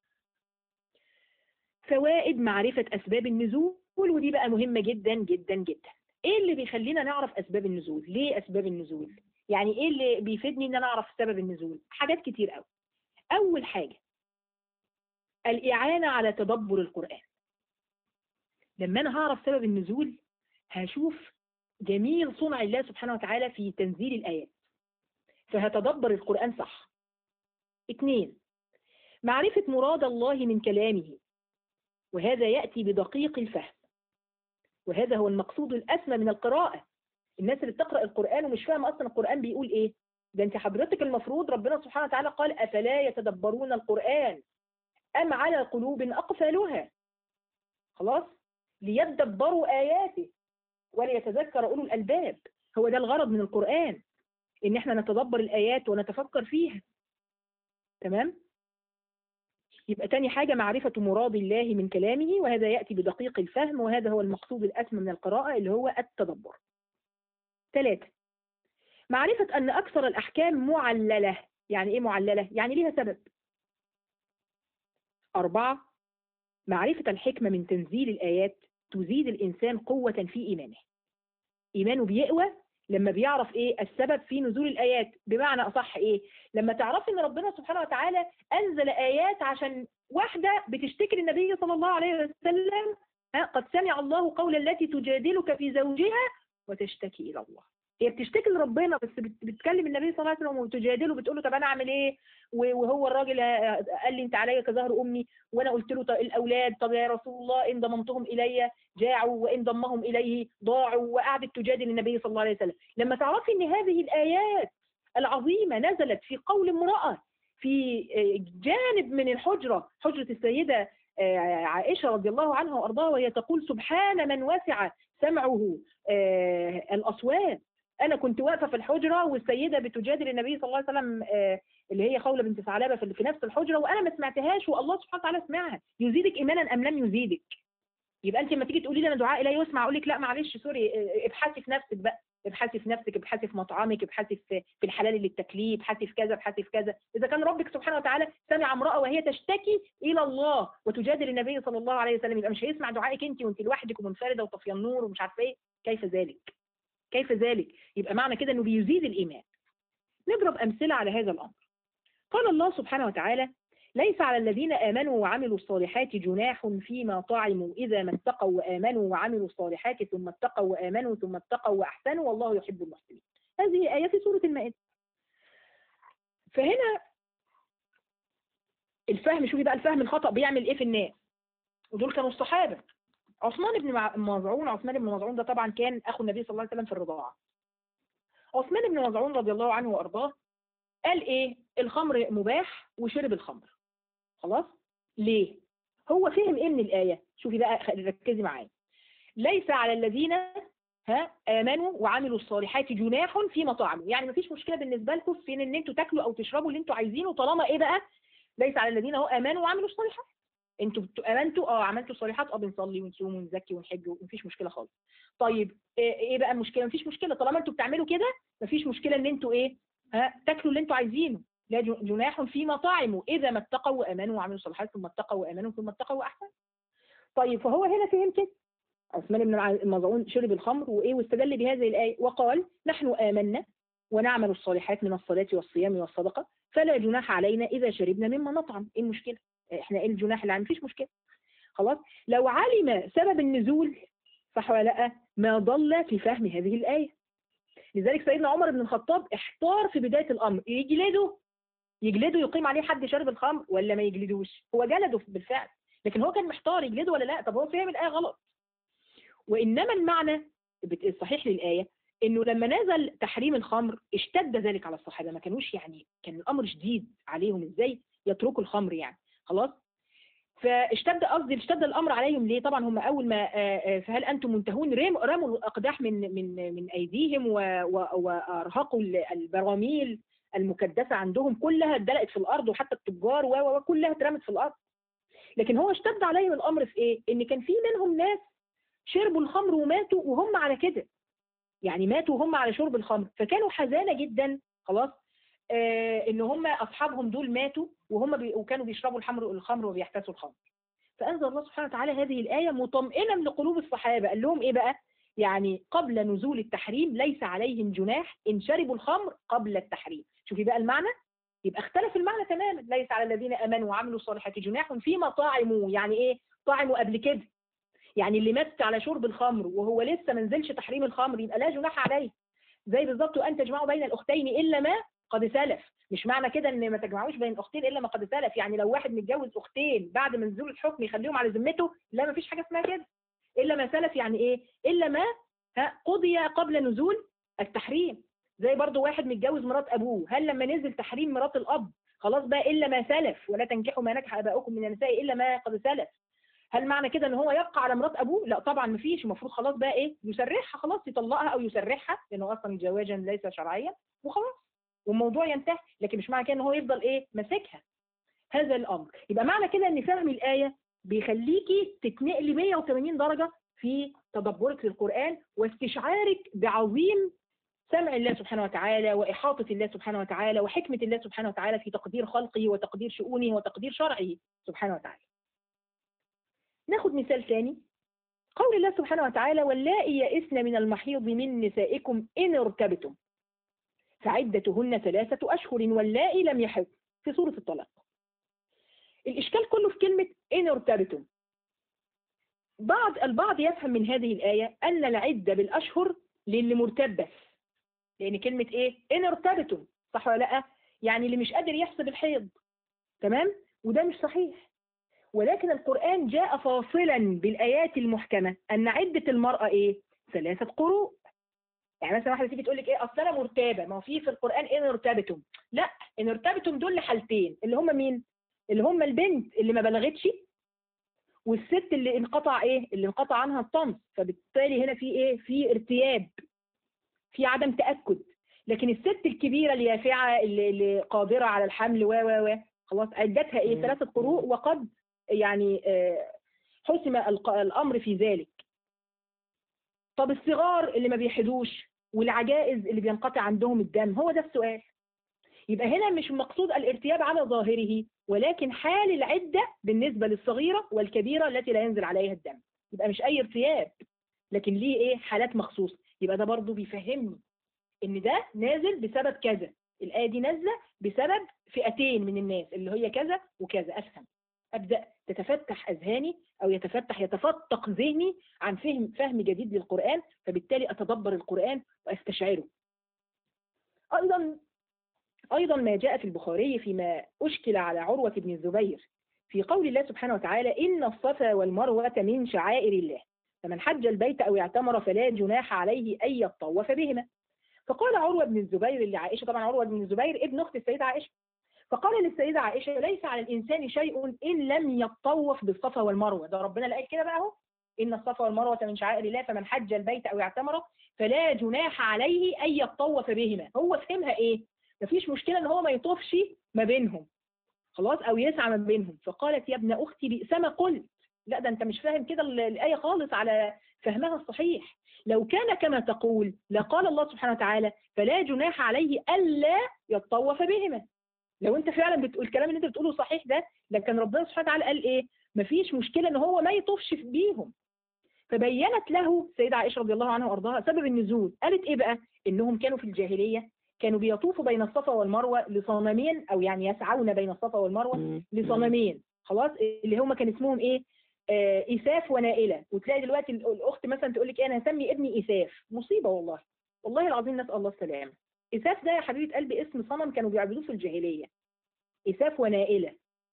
فوائد معرفة أسباب النزول، ودي بقى مهمة جدا جدا جدا. إيه اللي بيخلينا نعرف أسباب النزول؟ ليه أسباب النزول؟ يعني إيه اللي بيفيدني إن أنا أعرف سبب النزول؟ حاجات كتير قوي. أول حاجة الإعانة على تدبر القرآن. لما أنا هعرف سبب النزول هشوف جميل صنع الله سبحانه وتعالى في تنزيل الآيات، فهتدبر القرآن صح. اثنين، معرفة مراد الله من كلامه، وهذا يأتي بدقيق الفهم، وهذا هو المقصود الأسمى من القراءة. الناس اللي بتقرأ القرآن ومش فاهمة أصلا القرآن بيقول إيه، ده أنت حضرتك المفروض ربنا سبحانه وتعالى قال أفلا يتدبرون القرآن أم على قلوب أقفالها، خلاص، ليدبروا آياته وليتذكر أولو الألباب. هو ده الغرض من القرآن، إن احنا نتدبر الآيات ونتفكر فيها. تمام؟ يبقى تاني حاجة معرفة مراد الله من كلامه، وهذا يأتي بدقيق الفهم، وهذا هو المقصود الأسمى من القراءة اللي هو التدبر. ثلاثة، معرفة أن أكثر الأحكام معللة. يعني إيه معللة؟ يعني ليها سبب. أربعة، معرفة الحكمة من تنزيل الآيات تزيد الإنسان قوة في إيمانه. إيمانه بيقوى لما بيعرف إيه السبب في نزول الآيات. بمعنى أصح إيه؟ لما تعرف إن ربنا سبحانه وتعالى أنزل آيات عشان واحدة بتشتكي للنبي صلى الله عليه وسلم، قد سمع الله قول التي تجادلك في زوجها وتشتكي إلى الله. هي بتشتكي لربنا بس بتكلم النبي صلى الله عليه وسلم وتجادله، بتقول له طب انا اعمل ايه؟ وهو الراجل قال لي انت عليا كظهر امي، وانا قلت له طب الاولاد، طب يا رسول الله ان ضممتهم الي جاعوا وان ضمهم اليه ضاعوا، وقعدت تجادل النبي صلى الله عليه وسلم. لما تعرفي ان هذه الايات العظيمه نزلت في قول امراه في جانب من الحجره، حجره السيده عائشه رضي الله عنها وارضاها، وهي تقول سبحان من وسع سمعه الاصوات. أنا كنت واقفة في الحجرة والسيدة بتجادل النبي صلى الله عليه وسلم آه اللي هي خولة بنت ثعلبة في نفس الحجرة، وأنا ما سمعتهاش والله سبحانه وتعالى سمعها. يزيدك إيمانا أم لم يزيدك؟ يبقى أنت لما تيجي تقولي لي أنا دعائي لا يسمع، أقول لك لا معلش سوري، ابحثي في نفسك بقى، ابحثي في نفسك، ابحثي في مطعمك، ابحثي في في الحلال اللي بتاكليه، ابحثي في كذا، ابحثي في كذا. إذا كان ربك سبحانه وتعالى سمع امرأة وهي تشتكي إلى الله وتجادل النبي صلى الله عليه وسلم، يبقى مش هيسمع دعائك أنت وأنت لوحدك ومنفردة وطفية النور ومش عارفة إيه؟ كيف ذلك؟ كيف ذلك؟ يبقى معنى كده انه بيزيد الايمان. نضرب امثله على هذا الامر. قال الله سبحانه وتعالى: ليس على الذين امنوا وعملوا الصالحات جناح فيما طعموا اذا ما اتقوا وامنوا وعملوا الصالحات ثم اتقوا وامنوا ثم اتقوا واحسنوا والله يحب المحسنين. هذه ايه في سوره المائده. فهنا الفهم، شوفي بقى الفهم الخطأ بيعمل ايه في الناس، ودول كانوا الصحابه. عثمان بن مظعون، عثمان بن مظعون ده طبعا كان اخو النبي صلى الله عليه وسلم في الرضاعه. عثمان بن مظعون رضي الله عنه وارضاه قال ايه؟ الخمر مباح وشرب الخمر. خلاص؟ ليه؟ هو فهم ايه من الايه؟ شوفي بقى ركزي معايا. ليس على الذين ها امنوا وعملوا الصالحات جناح فيما طعموا، يعني مفيش مشكله بالنسبه لكم في ان انتوا تاكلوا او تشربوا اللي انتوا عايزينه، طالما ايه بقى؟ ليس على الذين هو امنوا وعملوا الصالحات. انتوا امنتوا اه عملتوا الصالحات، اه بنصلي ونصوم ونزكي ونحج ومفيش مشكله خالص. طيب ايه بقى المشكله؟ مفيش مشكله طالما انتوا بتعملوا كده، مفيش مشكله ان انتوا ايه؟ ها تاكلوا اللي انتوا عايزينه. لا جناح فيما طعموا اذا ما اتقوا وامنوا وعملوا الصالحات ثم اتقوا وامنوا ثم اتقوا واحسنوا. طيب فهو هنا فهم كده. عثمان بن مظعون شرب الخمر وايه؟ واستدل بهذه الايه وقال: نحن امنا ونعمل الصالحات من الصلاه والصيام والصدقه فلا جناح علينا اذا شربنا مما نطعم. ايه المشكله؟ احنا ايه الجناح اللي عندنا؟ مفيش مشكله. خلاص؟ لو علم سبب النزول صح ولا لا ما ضل في فهم هذه الايه. لذلك سيدنا عمر بن الخطاب احتار في بدايه الامر، يجلده يجلده يقيم عليه حد شرب الخمر ولا ما يجلدوش؟ هو جلده بالفعل، لكن هو كان محتار يجلده ولا لا. طب هو فهم الايه غلط. وانما المعنى الصحيح للايه انه لما نزل تحريم الخمر اشتد ذلك على الصحابه، ما كانوش يعني كان الامر شديد عليهم ازاي يتركوا الخمر يعني. خلاص؟ فاشتد قصدي اشتد الامر عليهم ليه؟ طبعا هم اول ما فهل انتم منتهون رموا الاقداح من من من ايديهم وارهقوا البراميل المكدسه عندهم كلها اتدلقت في الارض، وحتى التجار وكلها اترمت في الارض. لكن هو اشتد عليهم الامر في ايه؟ ان كان في منهم ناس شربوا الخمر وماتوا وهم على كده. يعني ماتوا هم على شرب الخمر، فكانوا حزانة جدا خلاص آه ان هم اصحابهم دول ماتوا وهم بي وكانوا بيشربوا الخمر الخمر وبيحتسوا الخمر. فانزل الله سبحانه وتعالى هذه الايه مطمئنا لقلوب الصحابه، قال لهم ايه بقى؟ يعني قبل نزول التحريم ليس عليهم جناح ان شربوا الخمر قبل التحريم. شوفي بقى المعنى، يبقى اختلف المعنى تماما. ليس على الذين امنوا وعملوا الصالحات جناح فيما طعموا، يعني ايه طعموا قبل كده؟ يعني اللي مات على شرب الخمر وهو لسه ما نزلش تحريم الخمر يبقى لا جناح عليه. زي بالظبط وان تجمعوا بين الاختين الا ما قد سلف. مش معنى كده ان ما تجمعوش بين الاختين الا ما قد سلف، يعني لو واحد متجوز اختين بعد ما نزول الحكم يخليهم على ذمته، لا ما فيش حاجه اسمها كده. الا ما سلف يعني ايه؟ الا ما ها قضي قبل نزول التحريم. زي برضو واحد متجوز مرات ابوه، هل لما نزل تحريم مرات الاب خلاص بقى الا ما سلف ولا تنكحوا ما نكح اباؤكم من النساء الا ما قد سلف؟ هل معنى كده ان هو يبقى على مرات ابوه؟ لا طبعا ما فيش. المفروض خلاص بقى ايه؟ يسرحها خلاص، يطلقها او يسرحها لانه اصلا زواجا ليس شرعيا وخلاص والموضوع ينتهي. لكن مش معنى كده ان هو يفضل ايه؟ ماسكها. هذا الامر. يبقى معنى كده ان فهم الايه بيخليكي تتنقلي مية وتمانين درجه في تدبرك للقران واستشعارك بعظيم سمع الله سبحانه وتعالى واحاطه الله سبحانه وتعالى وحكمه الله سبحانه وتعالى في تقدير خلقه وتقدير شؤونه وتقدير شرعه سبحانه وتعالى. ناخد مثال ثاني، قول الله سبحانه وتعالى واللائي يئسن من المحيض من نسائكم إن ارتبتم فعدتهن ثلاثة أشهر واللائي لم يحض في سورة الطلاق. الإشكال كله في كلمة إن ارتبتم. بعض البعض يفهم من هذه الآية أن العدة بالأشهر للي مرتب بس، لأن كلمة إيه؟ إن ارتبتم، صح ولا لأ؟ يعني اللي مش قادر يحسب الحيض، تمام؟ وده مش صحيح. ولكن القرآن جاء فاصلا بالآيات المحكمة أن عدة المرأة إيه؟ ثلاثة قروء. يعني مثلا واحدة تيجي تقول لك إيه؟ أصل أنا مرتبة، ما هو في في القرآن إن ارتبتم. لا، إن ارتبتم دول لحالتين، اللي هم مين؟ اللي هم البنت اللي ما بلغتش والست اللي انقطع إيه؟ اللي انقطع عنها الطمس، فبالتالي هنا في إيه؟ في ارتياب، في عدم تأكد. لكن الست الكبيرة اليافعة اللي, اللي قادرة على الحمل و و و خلاص عدتها إيه؟ ثلاثة قروء، وقد يعني حسم الأمر في ذلك. طب الصغار اللي ما بيحدوش والعجائز اللي بينقطع عندهم الدم، هو ده السؤال. يبقى هنا مش مقصود الارتياب على ظاهره، ولكن حال العدة بالنسبة للصغيرة والكبيرة التي لا ينزل عليها الدم. يبقى مش أي ارتياب، لكن ليه إيه؟ حالات مخصوصة. يبقى ده برضو بيفهمني إن ده نازل بسبب كذا، الآية دي نازلة بسبب فئتين من الناس اللي هي كذا وكذا. أفهم، أبدأ تتفتح أذهاني أو يتفتح يتفتق ذهني عن فهم فهم جديد للقرآن، فبالتالي أتدبر القرآن وأستشعره. أيضا أيضا ما جاء في البخاري فيما أشكل على عروة بن الزبير في قول الله سبحانه وتعالى إن الصفا والمروة من شعائر الله فمن حج البيت أو اعتمر فلا جناح عليه أن يطوف بهما. فقال عروة بن الزبير لعائشة، طبعا عروة بن الزبير ابن أخت السيدة عائشة، فقال للسيدة عائشة ليس على الإنسان شيء إن لم يطوف بالصفا والمروة. ده ربنا لقى كده بقى اهو، إن الصفا والمروة من شعائر الله فمن حج البيت أو اعتمر فلا جناح عليه أن يطوف بهما. هو فهمها إيه؟ مفيش مشكلة إن هو ما يطوفش ما بينهم خلاص أو يسعى ما بينهم. فقالت يا ابن أختي بئس ما قلت. لا، ده أنت مش فاهم كده الآية خالص على فهمها الصحيح. لو كان كما تقول لقال الله سبحانه وتعالى فلا جناح عليه ألا يطوف بهما. لو انت فعلا بتقول الكلام اللي انت بتقوله صحيح ده، لكن ربنا سبحانه وتعالى قال ايه؟ مفيش مشكله ان هو ما يطوفش بيهم. فبينت له السيده عائشه رضي الله عنها وارضاها سبب النزول. قالت ايه بقى؟ انهم كانوا في الجاهليه كانوا بيطوفوا بين الصفا والمروه لصنمين، او يعني يسعون بين الصفا والمروه لصنمين خلاص، اللي هم كان اسمهم ايه؟ آه إساف ونائله. وتلاقي دلوقتي الاخت مثلا تقول لك ايه؟ انا هسمي ابني إساف. مصيبه والله، والله العظيم، نسال الله السلامه. إساف ده يا حبيبه قلبي اسم صنم كانوا بيعبدوه في الجاهليه، إساف ونائلة.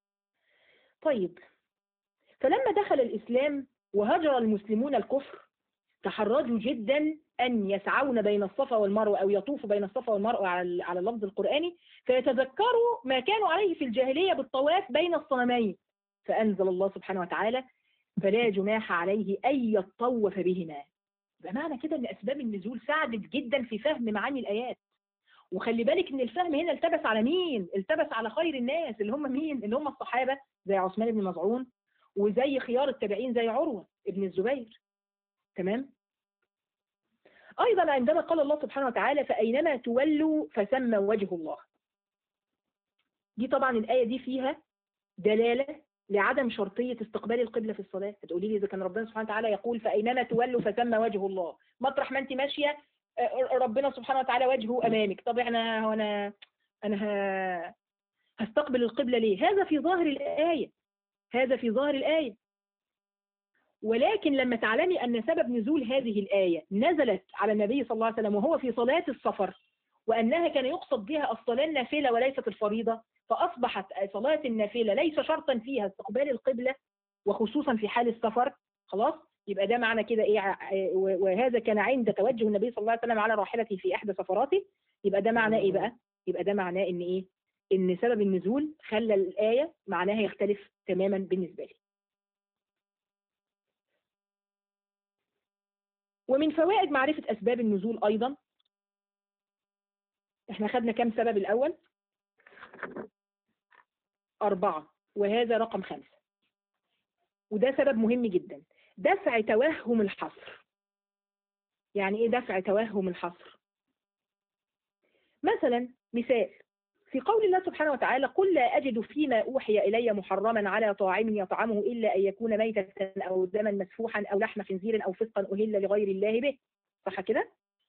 طيب، فلما دخل الإسلام وهجر المسلمون الكفر تحرجوا جدا أن يسعون بين الصفا والمروة أو يطوفوا بين الصفا والمروة على على اللفظ القرآني، فيتذكروا ما كانوا عليه في الجاهلية بالطواف بين الصنمين. فأنزل الله سبحانه وتعالى فلا جناح عليه أن يطوف بهما. بمعنى كده أن أسباب النزول ساعدت جدا في فهم معاني الآيات. وخلي بالك ان الفهم هنا التبس على مين؟ التبس على خير الناس اللي هم مين؟ اللي هم الصحابة زي عثمان بن مظعون وزي خيار التابعين زي عروة ابن الزبير. تمام؟ أيضا عندما قال الله سبحانه وتعالى فأينما تولوا فثم وجه الله، دي طبعا الآية دي فيها دلالة لعدم شرطية استقبال القبلة في الصلاة. هتقولي لي إذا كان ربنا سبحانه وتعالى يقول فأينما تولوا فثم وجه الله، مطرح ما أنت ماشية ربنا سبحانه وتعالى وجهه أمامك، طب احنا هنا أنا هستقبل القبلة ليه؟ هذا في ظاهر الآية، هذا في ظاهر الآية. ولكن لما تعلمي أن سبب نزول هذه الآية نزلت على النبي صلى الله عليه وسلم وهو في صلاة السفر، وأنها كان يقصد بها الصلاة النافلة وليست الفريضة، فأصبحت صلاة النافلة ليس شرطا فيها استقبال القبلة وخصوصا في حال السفر، خلاص يبقى ده معنى كده إيه؟ وهذا كان عند توجه النبي صلى الله عليه وسلم على راحلته في إحدى سفراته، يبقى ده معناه إيه بقى؟ يبقى ده معناه إن إيه؟ إن سبب النزول خلى الآية معناها يختلف تماما بالنسبة لي. ومن فوائد معرفة أسباب النزول أيضا، احنا خدنا كم سبب الأول؟ أربعة، وهذا رقم خمسة، وده سبب مهم جدا، دفع توهم الحصر. يعني إيه دفع توهم الحصر؟ مثلا مثال في قول الله سبحانه وتعالى قل لا أجد فيما أوحي إلي محرما على طاعم يطعمه إلا أن يكون ميتة أو دما مسفوحا أو لحم خنزير أو فسقا أهل لغير الله به، صح كده؟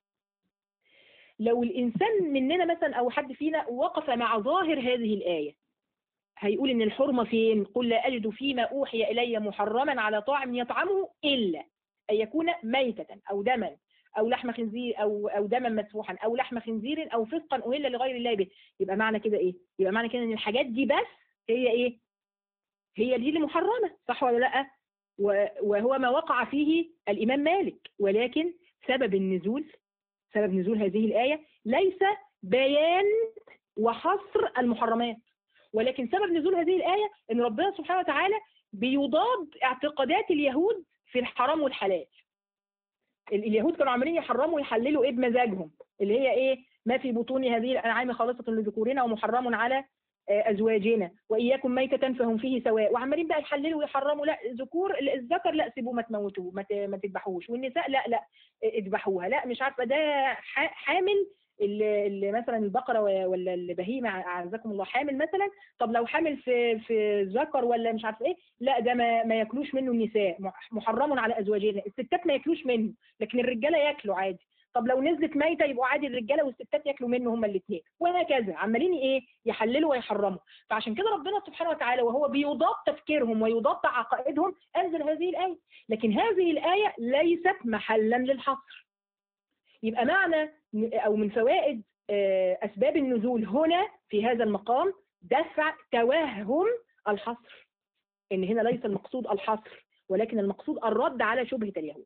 لو الإنسان مننا مثلا أو حد فينا وقف مع ظاهر هذه الآية هيقول إن الحرمة فين؟ قل لا أجد فيما أوحي إلي محرما على طاعم يطعمه إلا أن يكون ميتة أو دما أو لحم خنزير أو أو دما مسفوحا أو لحم خنزير أو فسقا أهل لغير الله به. يبقى معنى كده إيه؟ يبقى معنى كده إن الحاجات دي بس هي إيه؟ هي دي اللي محرمة، صح ولا لأ؟ وهو ما وقع فيه الإمام مالك، ولكن سبب النزول سبب نزول هذه الآية ليس بيان وحصر المحرمات، ولكن سبب نزول هذه الآية إن ربنا سبحانه وتعالى بيضاد اعتقادات اليهود في الحرام والحلال. اليهود كانوا عاملين يحرموا ويحللوا ايه بمزاجهم، اللي هي ايه؟ ما في بطون هذه الانعام خالصة لذكورنا ومحرم على ازواجنا واياكم ميتة فهم فيه سواء، وعمالين بقى يحللوا ويحرموا، لا ذكور الذكر لا سيبوه ما تموتوه ما تذبحوش، والنساء لا لا اذبحوها، لا مش عارفه ده حامل اللي مثلا البقره ولا البهيمه اعزكم الله حامل مثلا، طب لو حامل في في ذكر ولا مش عارفه ايه، لا ده ما, ما ياكلوش منه النساء، محرم على ازواجنا، الستات ما ياكلوش منه لكن الرجاله ياكلوا عادي، طب لو نزلت ميته يبقوا عادي الرجاله والستات ياكلوا منه هما الاثنين، وهكذا عمالين ايه؟ يحللوا ويحرموا. فعشان كده ربنا سبحانه وتعالى وهو بيضاد تفكيرهم ويضاد عقائدهم انزل هذه الايه، لكن هذه الايه ليست محلا للحصر. يبقى معنى أو من فوائد أسباب النزول هنا في هذا المقام دفع توهم الحصر، إن هنا ليس المقصود الحصر ولكن المقصود الرد على شبهة اليهود.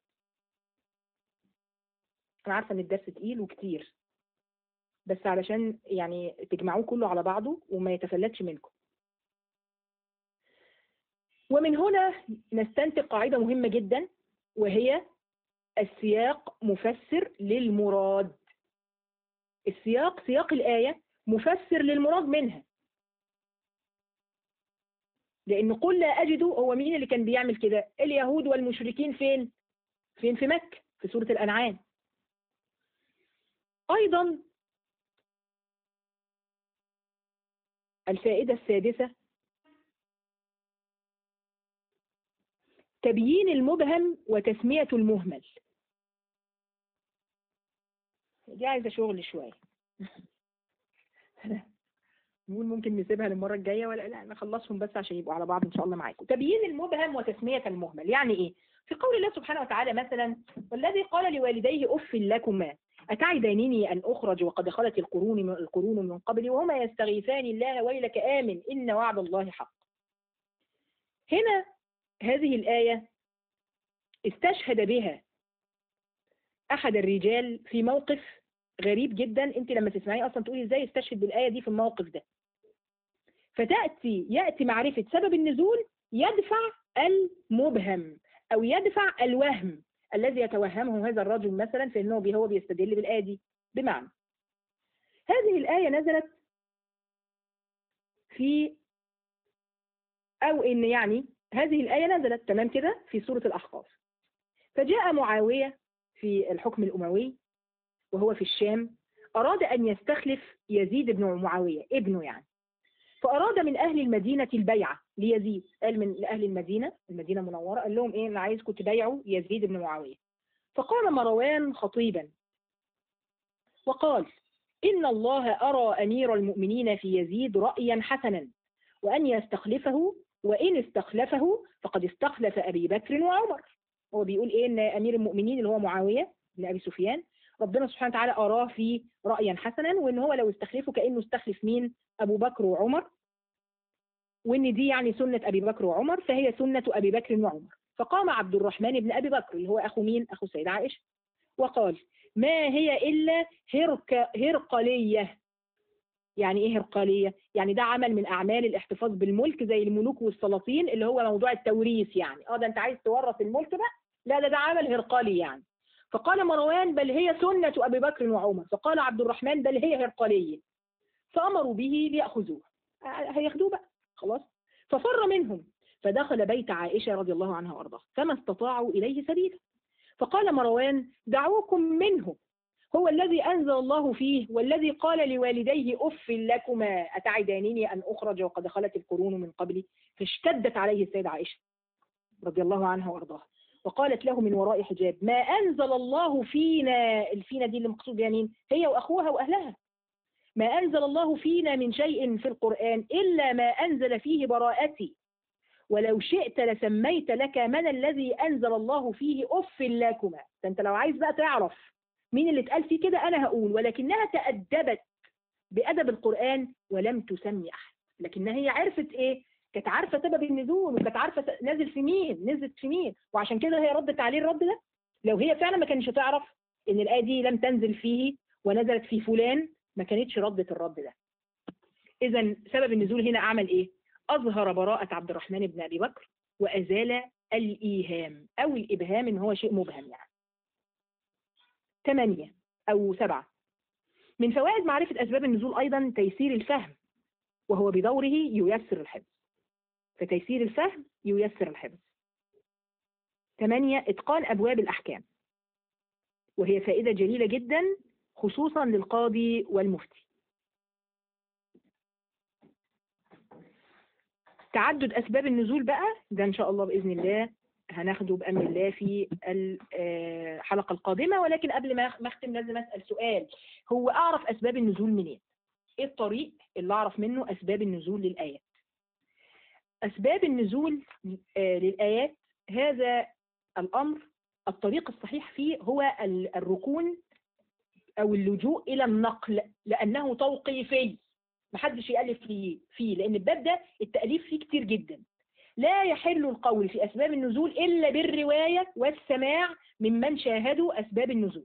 أنا عارفة إن الدرس تقيل وكتير، بس علشان يعني تجمعوه كله على بعضه وما يتفلتش منكم. ومن هنا نستنتج قاعدة مهمة جدا، وهي السياق مفسر للمراد. السياق سياق الآية مفسر للمراد منها، لأن قل لا أجد هو مين اللي كان بيعمل كده؟ اليهود والمشركين فين؟ فين في مكة في سورة الأنعام. أيضا الفائدة السادسة تبيين المبهم وتسمية المهمل. دي عايزة شغل شوية نقول ممكن نسيبها للمرة الجاية ولا لا نخلصهم بس عشان يبقوا على بعض إن شاء الله معاكم. تبيين المبهم وتسمية المهمل يعني إيه؟ في قول الله سبحانه وتعالى مثلا والذي قال لوالديه أف لكما أتعدانني أن أخرج وقد خلت القرون من القرون من قبلي وهما يستغيثان الله ويلك آمن إن وعد الله حق. هنا هذه الآية استشهد بها أحد الرجال في موقف غريب جدا، أنت لما تسمعيه أصلا تقولي إزاي استشهد بالآية دي في الموقف ده. فتأتي يأتي معرفة سبب النزول يدفع المبهم أو يدفع الوهم الذي يتوهمه هذا الرجل مثلا في أنه هو بيستدل بالآية دي. بمعنى هذه الآية نزلت في أو إن يعني هذه الآية نزلت تمام كده في سورة الأحقاف، فجاء معاوية في الحكم الأموي وهو في الشام أراد أن يستخلف يزيد بن معاوية ابنه يعني، فأراد من أهل المدينة البيعة ليزيد. قال من أهل المدينة، المدينة المنورة، قال لهم إيه، أنا عايزكم تبايعوا يزيد بن معاوية. فقام مروان خطيبا وقال: إن الله أرى أمير المؤمنين في يزيد رأيا حسنا، وأن يستخلفه، وإن استخلفه فقد استخلف أبي بكر وعمر. هو بيقول إيه، إن أمير المؤمنين اللي هو معاوية بن أبي سفيان ربنا سبحانه وتعالى أراه في رأيا حسنا، وإن هو لو استخلفه كأنه استخلف مين، أبو بكر وعمر، وإن دي يعني سنة أبي بكر وعمر، فهي سنة أبي بكر وعمر. فقام عبد الرحمن بن أبي بكر اللي هو أخو مين، أخو السيدة عائشة، وقال: ما هي إلا هرك هرقلية. يعني إيه هرقلية؟ يعني ده عمل من أعمال الاحتفاظ بالملك زي الملوك والسلاطين، اللي هو موضوع التوريث يعني. اه ده أنت عايز تورث الملك بقى؟ لا، ده ده عمل هرقلي يعني. فقال مروان: بل هي سنة أبي بكر وعمر. فقال عبد الرحمن: بل هي هرقلية. فأمروا به ليأخذوه، هياخدوه بقى خلاص. ففر منهم فدخل بيت عائشة رضي الله عنها وأرضاها فما استطاعوا إليه سبيلا. فقال مروان: دعوكم منه، هو الذي أنزل الله فيه، والذي قال لوالديه: أف لكما أتعدانني أن أخرج وقد خلت القرون من قبلي. فاشتدت عليه السيدة عائشة رضي الله عنها وأرضاها وقالت له من وراء حجاب: ما أنزل الله فينا. الفينا دي اللي مقصود بها مين؟ هي وأخوها وأهلها. ما أنزل الله فينا من شيء في القرآن إلا ما أنزل فيه براءتي، ولو شئت لسميت لك من الذي أنزل الله فيه أف لكما. فأنت لو عايز بقى تعرف مين اللي اتقال فيه كده أنا هقول، ولكنها تأدبت بأدب القرآن ولم تسمي أحد. لكنها هي عرفت إيه؟ كانت عارفة سبب النزول، وكانت عارفة نزل في مين، نزلت في مين، وعشان كده هي ردت عليه الرد ده. لو هي فعلا ما كانش تعرف إن الآية دي لم تنزل فيه ونزلت في فلان، ما كانتش ردت الرد ده. إذا سبب النزول هنا أعمل إيه؟ أظهر براءة عبد الرحمن بن أبي بكر وأزال الإيهام أو الإبهام، إن هو شيء مبهم يعني. ثمانية أو سبعة، من فوائد معرفة أسباب النزول أيضا تيسير الفهم، وهو بدوره ييسر الحفظ. فتيسير الفهم ييسر الحفظ. ثمانية، إتقان أبواب الأحكام، وهي فائدة جليلة جدا خصوصا للقاضي والمفتي. تعدد أسباب النزول بقى ده إن شاء الله بإذن الله هناخده بأمر الله في الحلقة القادمة، ولكن قبل ما أختم لازم أسأل سؤال: هو أعرف أسباب النزول منين؟ إيه الطريق اللي أعرف منه أسباب النزول للآيات؟ أسباب النزول للآيات هذا الأمر الطريق الصحيح فيه هو الركون أو اللجوء إلى النقل، لأنه توقيفي، محدش يألف فيه فيه لأن الباب ده التأليف فيه كتير جدا. لا يحل القول في أسباب النزول إلا بالرواية والسماع ممن شاهدوا أسباب النزول.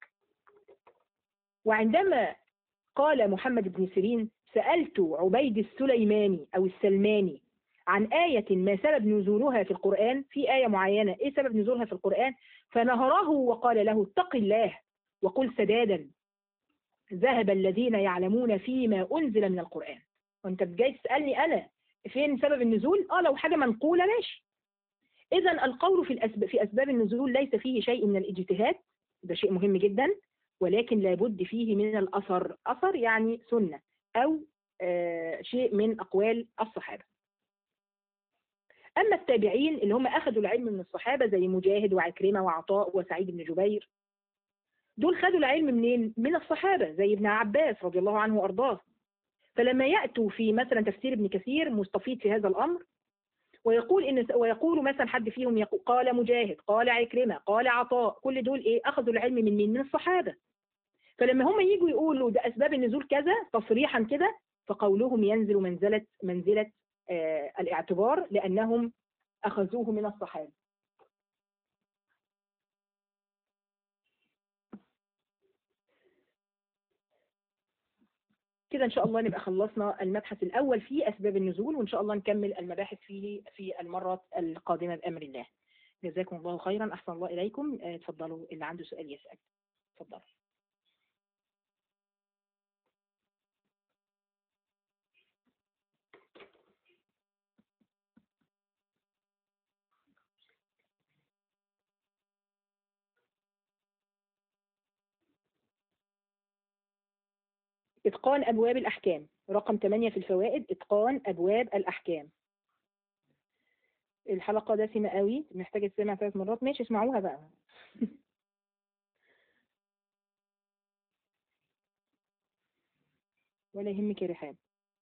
وعندما قال محمد بن سيرين: سألت عبيد السليماني أو السلماني عن آية ما سبب نزولها في القرآن، في آية معينة إيه سبب نزولها في القرآن؟ فنهره وقال له: اتق الله وقل سدادا، ذهب الذين يعلمون فيما أنزل من القرآن. وانت جاي تسألني أنا فين سبب النزول؟ آه لو حاجة منقولة ماشي. إذا القول في, الأسب... في أسباب النزول ليس فيه شيء من الاجتهاد، ده شيء مهم جدا، ولكن لابد فيه من الأثر. أثر يعني سنة أو آه شيء من أقوال الصحابة. أما التابعين اللي هم أخذوا العلم من الصحابة زي مجاهد وعكرمة وعطاء وسعيد بن جبير، دول خدوا العلم منين؟ من الصحابة زي ابن عباس رضي الله عنه وأرضاه. فلما يأتوا في مثلا تفسير ابن كثير مستفيض في هذا الأمر ويقول إن ويقول مثلا حد فيهم يقول قال مجاهد قال عكرمة قال عطاء، كل دول إيه؟ أخذوا العلم من مين؟ من الصحابة. فلما هم يجوا يقولوا ده أسباب النزول كذا تصريحا كده، فقولهم ينزل منزلة منزلة آه الاعتبار، لأنهم أخذوه من الصحابة. كده إن شاء الله نبقى خلصنا المبحث الأول في أسباب النزول، وإن شاء الله نكمل المباحث فيه في المرة القادمة بأمر الله. جزاكم الله خيرا، أحسن الله إليكم. اتفضلوا اللي عنده سؤال يسأل، اتفضلوا. إتقان أبواب الأحكام، رقم ثمانية في الفوائد، إتقان أبواب الأحكام. الحلقة دسمة قوي، محتاجة تسمع ثلاث مرات، ماشي اسمعوها بقى. ولا يهمك يا رحاب.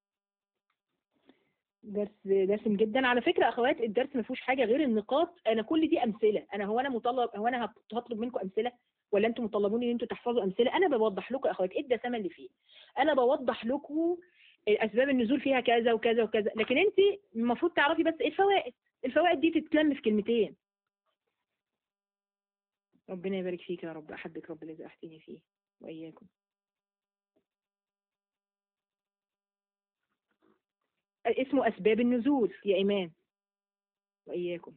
درس دسم جدا على فكرة أخوات. الدرس ما فيهوش حاجة غير النقاط. أنا كل دي أمثلة. أنا هو أنا مطلب هو أنا هط- هطلب منكم أمثلة، ولا أنتم مطلبوني إن أنتم تحفظوا أمثلة؟ أنا بوضح لكم يا أخوات إيه الدسامة اللي فيه. أنا بوضح لكم أسباب النزول فيها كذا وكذا وكذا، لكن أنت المفروض تعرفي بس إيه الفوائد. الفوائد دي تتلم في كلمتين. ربنا يبارك فيك يا رب، أحبك رب الذي أحسني فيه وإياكم. اسمه أسباب النزول يا إيمان، وإياكم.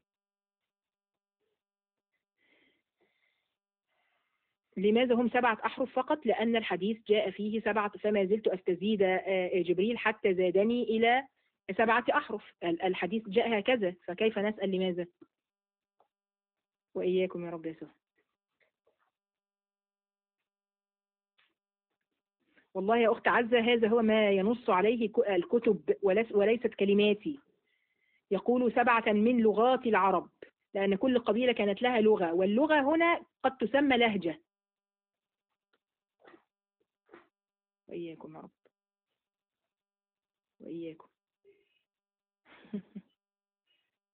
لماذا هم سبعة أحرف فقط؟ لأن الحديث جاء فيه سبعة، فما زلت أستزيد آه، جبريل حتى زادني إلى سبعة أحرف. ال- الحديث جاء هكذا، فكيف نسأل لماذا؟ وإياكم يا رب يسوع. والله يا أخت عزة هذا هو ما ينص عليه ك- الكتب وليس- وليست كلماتي. يقول سبعة من لغات العرب، لأن كل قبيلة كانت لها لغة، واللغة هنا قد تسمى لهجة. وإياكم يا رب، وإياكم.